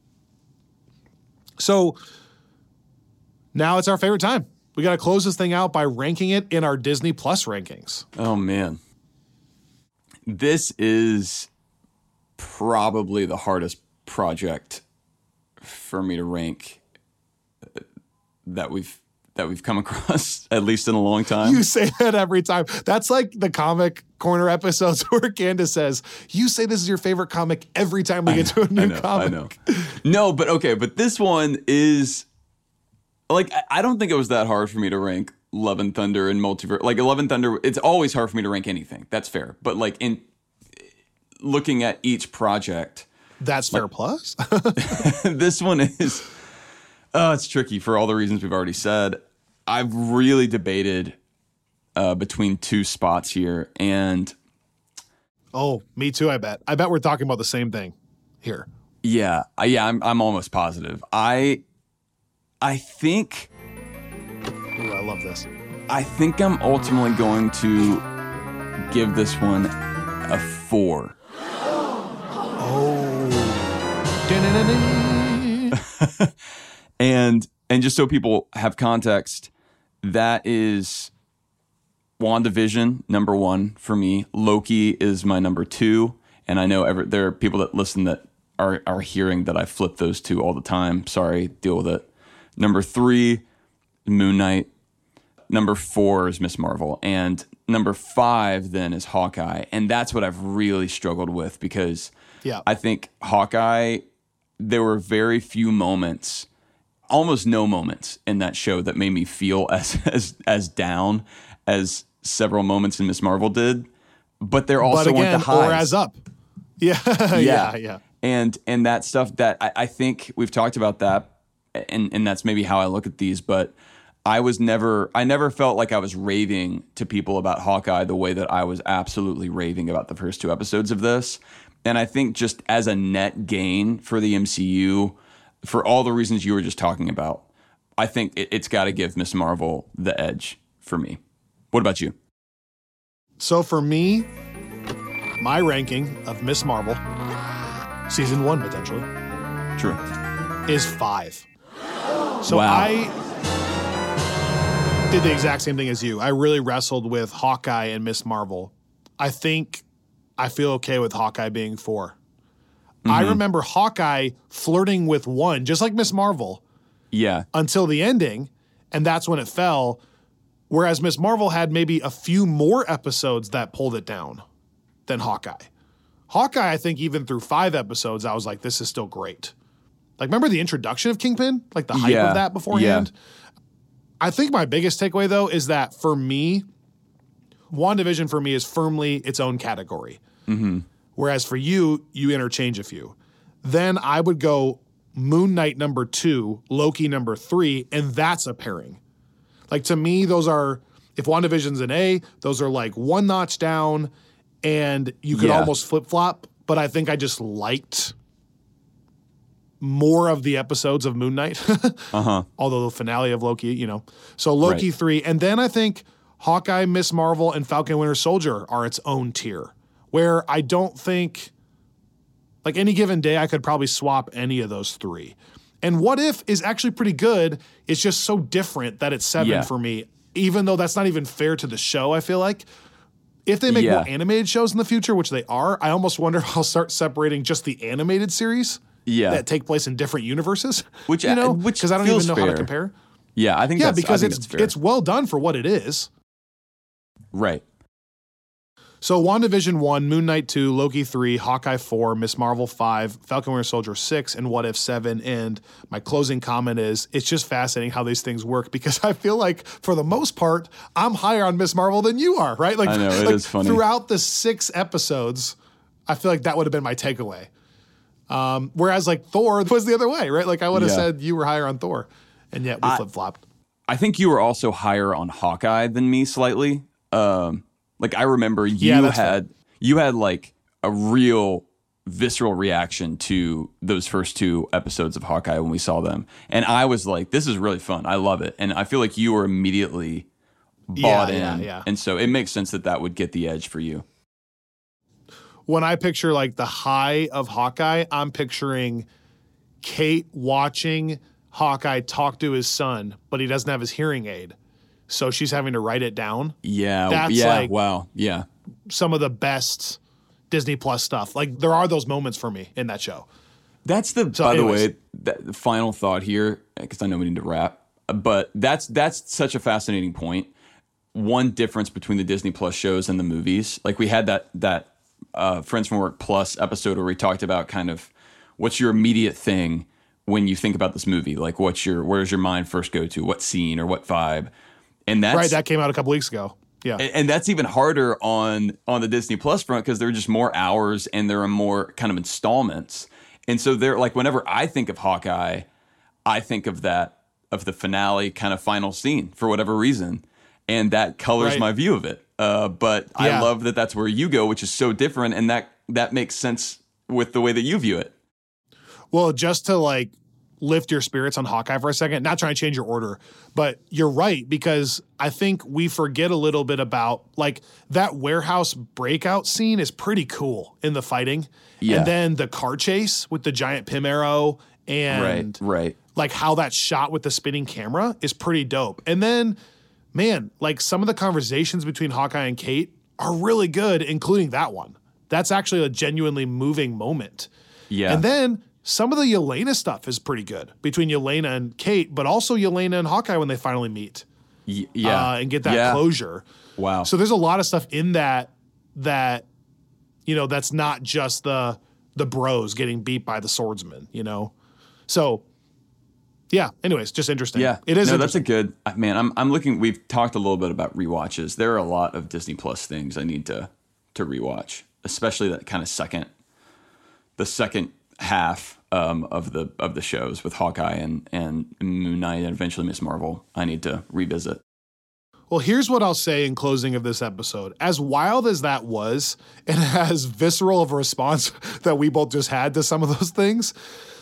So now it's our favorite time. We got to close this thing out by ranking it in our Disney Plus rankings. Oh, man. This is probably the hardest project for me to rank that we've that we've come across, at least in a long time. You say that every time. That's like the comic corner episodes where Candace says, you say this is your favorite comic every time we I get know, to a new I know, comic. I know. No, but okay, but this one is, like, I don't think it was that hard for me to rank Love and Thunder and Multiverse. Like, Love and Thunder, it's always hard for me to rank anything. That's fair. But, like, in looking at each project. That's fair like, plus? This one is, oh, it's tricky for all the reasons we've already said. I've really debated uh, between two spots here, and oh, me too. I bet. I bet we're talking about the same thing here. Yeah, yeah. I'm. I'm almost positive. I. I think. Ooh, I love this. I think I'm ultimately going to give this one a four. Oh. and and just so people have context. That is WandaVision, number one for me. Loki is my number two. And I know every, there are people that listen that are, are hearing that I flip those two all the time. Sorry, deal with it. Number three, Moon Knight. Number four is Miz Marvel. And number five then is Hawkeye. And that's what I've really struggled with because yeah. I think Hawkeye, there were very few moments almost no moments in that show that made me feel as as as down as several moments in Miz Marvel did, but they're also but again, weren't the highs. Or as up. Yeah, yeah, yeah, yeah. And and that stuff that I, I think we've talked about that, and and that's maybe how I look at these. But I was never, I never felt like I was raving to people about Hawkeye the way that I was absolutely raving about the first two episodes of this. And I think just as a net gain for the M C U. For all the reasons you were just talking about, I think it, it's got to give Miz Marvel the edge for me. What about you? So for me, my ranking of Miz Marvel, season one potentially, true, is five. So wow. I did the exact same thing as you. I really wrestled with Hawkeye and Miz Marvel. I think I feel okay with Hawkeye being four. Mm-hmm. I remember Hawkeye flirting with one, just like Miz Marvel. Yeah. Until the ending, and that's when it fell. Whereas Miz Marvel had maybe a few more episodes that pulled it down than Hawkeye. Hawkeye, I think even through five episodes, I was like, this is still great. Like, remember the introduction of Kingpin? Like the hype yeah. of that beforehand? Yeah. I think my biggest takeaway, though, is that for me, WandaVision for me is firmly its own category. Mm-hmm. Whereas for you, you interchange a few. Then I would go Moon Knight number two, Loki number three, and that's a pairing. Like, to me, those are, if WandaVision's an A, those are like one notch down, and you could yeah. almost flip-flop, but I think I just liked more of the episodes of Moon Knight. uh-huh. Although the finale of Loki, you know. So Loki right. three, and then I think Hawkeye, Miz Marvel, and Falcon Winter Soldier are its own tier, where I don't think, like any given day, I could probably swap any of those three. And What If is actually pretty good. It's just so different that it's seven yeah. for me, even though that's not even fair to the show, I feel like. If they make yeah. more animated shows in the future, which they are, I almost wonder if I'll start separating just the animated series yeah. that take place in different universes. Which, you know, which because I don't even know fair. how to compare. Yeah, I think yeah, that's, because I think it's that's fair. it's well done for what it is. Right. So WandaVision one, Moon Knight two, Loki three, Hawkeye four, Miz Marvel five, Falcon Winter Soldier six, and What If seven. And my closing comment is, it's just fascinating how these things work, because I feel like for the most part, I'm higher on Miz Marvel than you are, right? Like, I know, it like is funny. Throughout the six episodes, I feel like that would have been my takeaway. Um, whereas like Thor was the other way, right? Like I would have yeah. said you were higher on Thor, and yet we I, flip-flopped. I think you were also higher on Hawkeye than me slightly. Um, like I remember you yeah, had fair. you had like a real visceral reaction to those first two episodes of Hawkeye when we saw them, and I was like, "This is really fun. I love it." And I feel like you were immediately bought yeah, in, yeah, yeah. and so it makes sense that that would get the edge for you. When I picture like the high of Hawkeye, I'm picturing Kate watching Hawkeye talk to his son, but he doesn't have his hearing aid. So she's having to write it down. Yeah. That's yeah. like wow. Yeah. some of the best Disney Plus stuff. Like there are those moments for me in that show. That's the, so by anyways. the way, that, the final thought here, because I know we need to wrap, but that's, that's such a fascinating point. One difference between the Disney Plus shows and the movies, like we had that, that uh, Friends from Work Plus episode where we talked about kind of what's your immediate thing when you think about this movie? Like what's your, where does your mind first go to? What scene or what vibe? And that's right. That came out a couple weeks ago. Yeah. And, and that's even harder on, on the Disney Plus front because there are just more hours and there are more kind of installments. And so they're like, whenever I think of Hawkeye, I think of that, of the finale kind of final scene for whatever reason. And that colors right. my view of it. Uh, but yeah. I love that that's where you go, which is so different. And that, that makes sense with the way that you view it. Well, just to like lift your spirits on Hawkeye for a second, not trying to change your order, but you're right, because I think we forget a little bit about like that warehouse breakout scene is pretty cool in the fighting. Yeah. And then the car chase with the giant Pym arrow and right, right. like how that's shot with the spinning camera is pretty dope. And then, man, like some of the conversations between Hawkeye and Kate are really good, including that one. That's actually a genuinely moving moment. Yeah. And then some of the Yelena stuff is pretty good between Yelena and Kate, but also Yelena and Hawkeye when they finally meet. Y- yeah. Uh, and get that yeah. closure. Wow. So there's a lot of stuff in that that, you know, that's not just the the bros getting beat by the swordsman, you know? So yeah, anyways, just interesting. Yeah. It is No, that's a good, man, I'm I'm looking, we've talked a little bit about rewatches. There are a lot of Disney Plus things I need to to rewatch, especially that kind of second, the second half um, of the of the shows with Hawkeye and, and Moon Knight and eventually Miz Marvel. I need to revisit. Well, here's what I'll say in closing of this episode. As wild as that was, and as visceral of a response that we both just had to some of those things,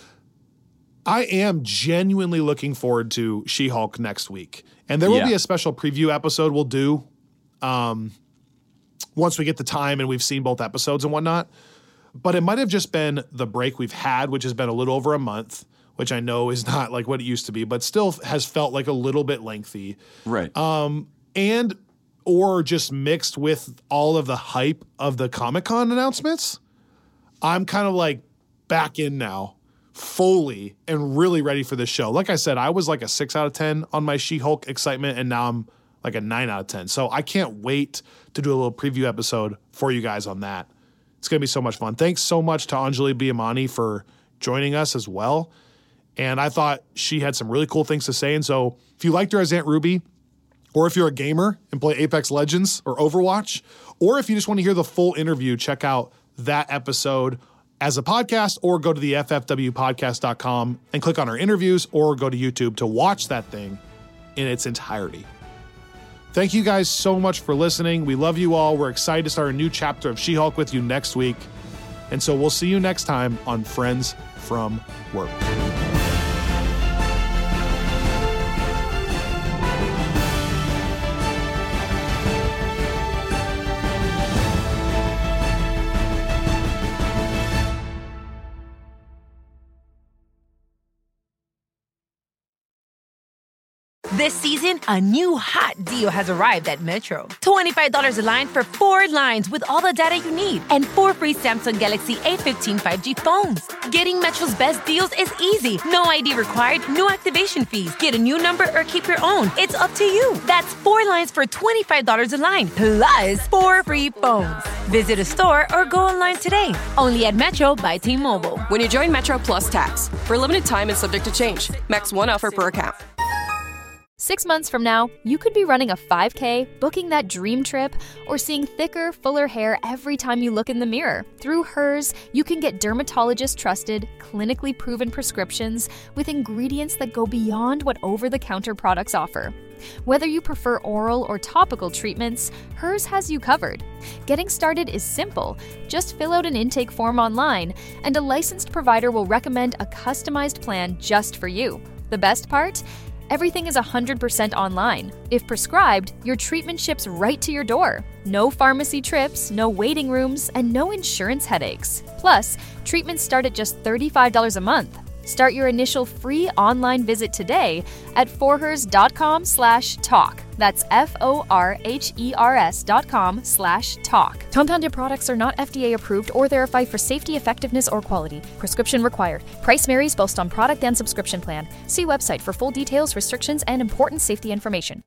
I am genuinely looking forward to She-Hulk next week. And there will yeah. be a special preview episode we'll do um, once we get the time and we've seen both episodes and whatnot. But it might have just been the break we've had, which has been a little over a month, which I know is not like what it used to be, but still has felt like a little bit lengthy. Right. Um, and or just mixed with all of the hype of the Comic-Con announcements. I'm kind of like back in now, fully, and really ready for this show. Like I said, I was like a six out of ten on my She-Hulk excitement, and now I'm like a nine out of ten. So I can't wait to do a little preview episode for you guys on that. It's going to be so much fun. Thanks so much to Anjali Biamani for joining us as well. And I thought she had some really cool things to say. And so if you liked her as Aunt Ruby, or if you're a gamer and play Apex Legends or Overwatch, or if you just want to hear the full interview, check out that episode as a podcast, or go to the F F W podcast dot com and click on our interviews, or go to YouTube to watch that thing in its entirety. Thank you guys so much for listening. We love you all. We're excited to start a new chapter of She-Hulk with you next week. And so we'll see you next time on Friends from Work. This season, a new hot deal has arrived at Metro. twenty-five dollars a line for four lines with all the data you need and four free Samsung Galaxy A fifteen five G phones. Getting Metro's best deals is easy. No I D required, no activation fees. Get a new number or keep your own. It's up to you. That's four lines for twenty-five dollars a line, plus four free phones. Visit a store or go online today. Only at Metro by T-Mobile. When you join Metro Plus Tax, for a limited time and subject to change. Max one offer per account. Six months from now, you could be running a five K, booking that dream trip, or seeing thicker, fuller hair every time you look in the mirror. Through Hers, you can get dermatologist-trusted, clinically proven prescriptions with ingredients that go beyond what over-the-counter products offer. Whether you prefer oral or topical treatments, Hers has you covered. Getting started is simple. Just fill out an intake form online, and a licensed provider will recommend a customized plan just for you. The best part? Everything is one hundred percent online. If prescribed, your treatment ships right to your door. No pharmacy trips, no waiting rooms, and no insurance headaches. Plus, treatments start at just thirty-five dollars a month. Start your initial free online visit today at forhers.com slash talk. That's F-O-R-H-E-R-S dot com slash talk. Compounded products are not F D A approved or verified for safety, effectiveness, or quality. Prescription required. Price varies based on product and subscription plan. See website for full details, restrictions, and important safety information.